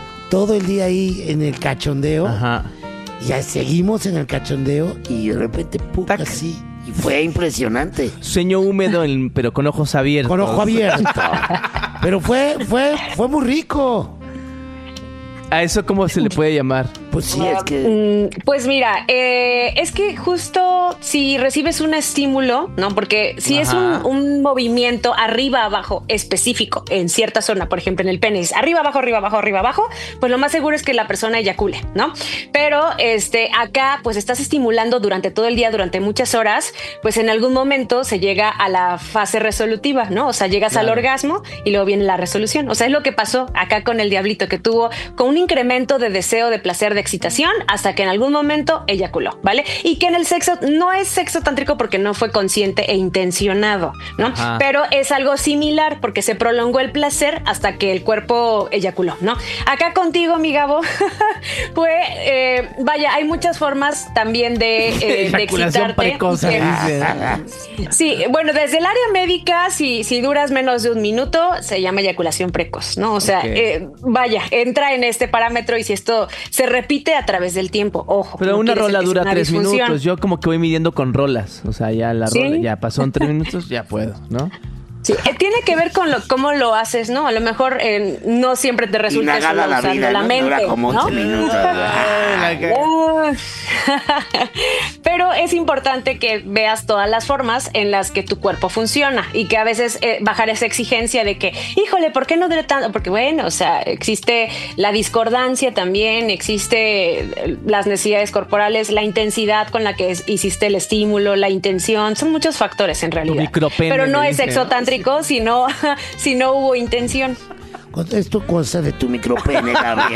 ahí en el cachondeo. Ajá. Y ya seguimos en el cachondeo y de repente, ¡puc! Así. Y fue impresionante. Sueño húmedo, pero con ojos abiertos. Con ojo abierto. Pero fue muy rico. ¿A eso cómo se le puede llamar? Pues sí, es que... Pues mira, es que justo si recibes un estímulo, ¿no? Porque si es un movimiento arriba, abajo, específico, en cierta zona, por ejemplo, en el pene, es arriba, abajo, arriba, abajo, arriba, abajo, pues lo más seguro es que la persona eyacule, ¿no? Pero acá, pues estás estimulando durante todo el día, durante muchas horas, pues en algún momento se llega a la fase resolutiva, ¿no? O sea, llegas al orgasmo y luego viene la resolución. O sea, es lo que pasó acá con el diablito, que tuvo con un incremento de deseo, de placer, de excitación, hasta que en algún momento eyaculó, ¿vale? Y que en el sexo no es sexo tántrico porque no fue consciente e intencionado, ¿no? Ajá. Pero es algo similar porque se prolongó el placer hasta que el cuerpo eyaculó, ¿no? Acá contigo, mi Gabo, pues, vaya, hay muchas formas también de excitarte. Precoz, sí, bueno, desde el área médica, si duras menos de un minuto, se llama eyaculación precoz, ¿no? O sea, vaya, entra en este parámetro y si esto se repite a través del tiempo, ojo. Pero una rola dura 3 minutos. Yo como que voy midiendo con rolas. O sea, ya la rola ya pasó en 3 minutos, ya puedo, ¿no? Sí, tiene que ver con cómo lo haces, ¿no? A lo mejor no siempre te resulta solo usando vida, la mente, dura como 8 minutos. Pero es importante que veas todas las formas en las que tu cuerpo funciona y que a veces bajar esa exigencia de que, híjole, ¿por qué no dura tanto? Porque bueno, o sea, existe la discordancia también, existe las necesidades corporales, la intensidad con la que hiciste el estímulo, la intención, son muchos factores en realidad. Pero no es sexo tántrico si no hubo intención. Es tu cosa de tu micropene, Gabriel.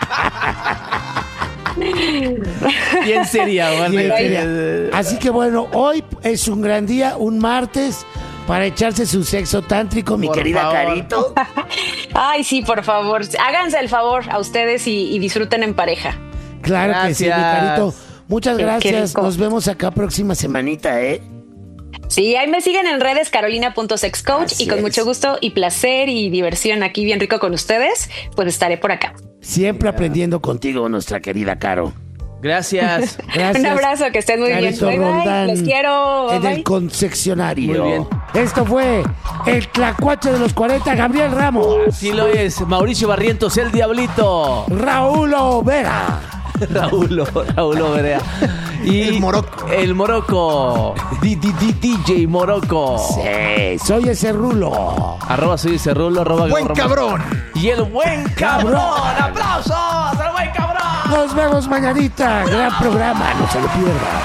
Bien sería, bueno. Así que bueno, hoy es un gran día, un martes, para echarse su sexo tántrico, mi querida Carito. Ay, sí, por favor. Háganse el favor a ustedes y disfruten en pareja. Claro que sí, mi Carito. Muchas gracias. Nos vemos acá próxima semanita, ¿eh? Sí, ahí me siguen en redes, carolina.sexcoach, y con mucho gusto y placer y diversión aquí bien rico con ustedes, pues estaré por acá. Siempre aprendiendo contigo, nuestra querida Caro. Gracias. Un abrazo, que estén muy Carito bien. Bye, los quiero. En el concesionario. Muy bien. Esto fue el Tlacuache de los 40, Gabriel Ramos. Sí lo es, Mauricio Barrientos, el Diablito. Raúl Vera. Raúl Vera. Y el Morocco. DJ Morocco. Sí, soy ese Rulo. @soy ese Rulo. ¡Buen cabrón! Y el buen cabrón. ¡Aplausos al buen cabrón! Nos vemos mañanita. Gran programa, no se lo pierdan.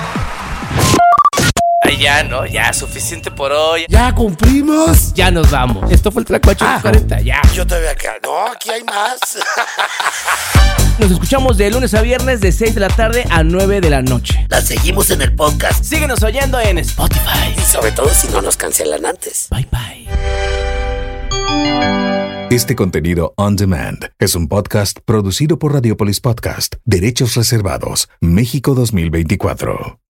Ay, ya, ¿no? Ya, suficiente por hoy. ¿Ya cumplimos? Ya nos vamos. Esto fue el Tlacuache de los 40, ya. Yo todavía acá. No, aquí hay más. Nos escuchamos de lunes a viernes de 6 de la tarde a 9 de la noche. La seguimos en el podcast. Síguenos oyendo en Spotify. Y sobre todo si no nos cancelan antes. Bye, bye. Este contenido on demand es un podcast producido por Radiopolis Podcast. Derechos reservados. México 2024.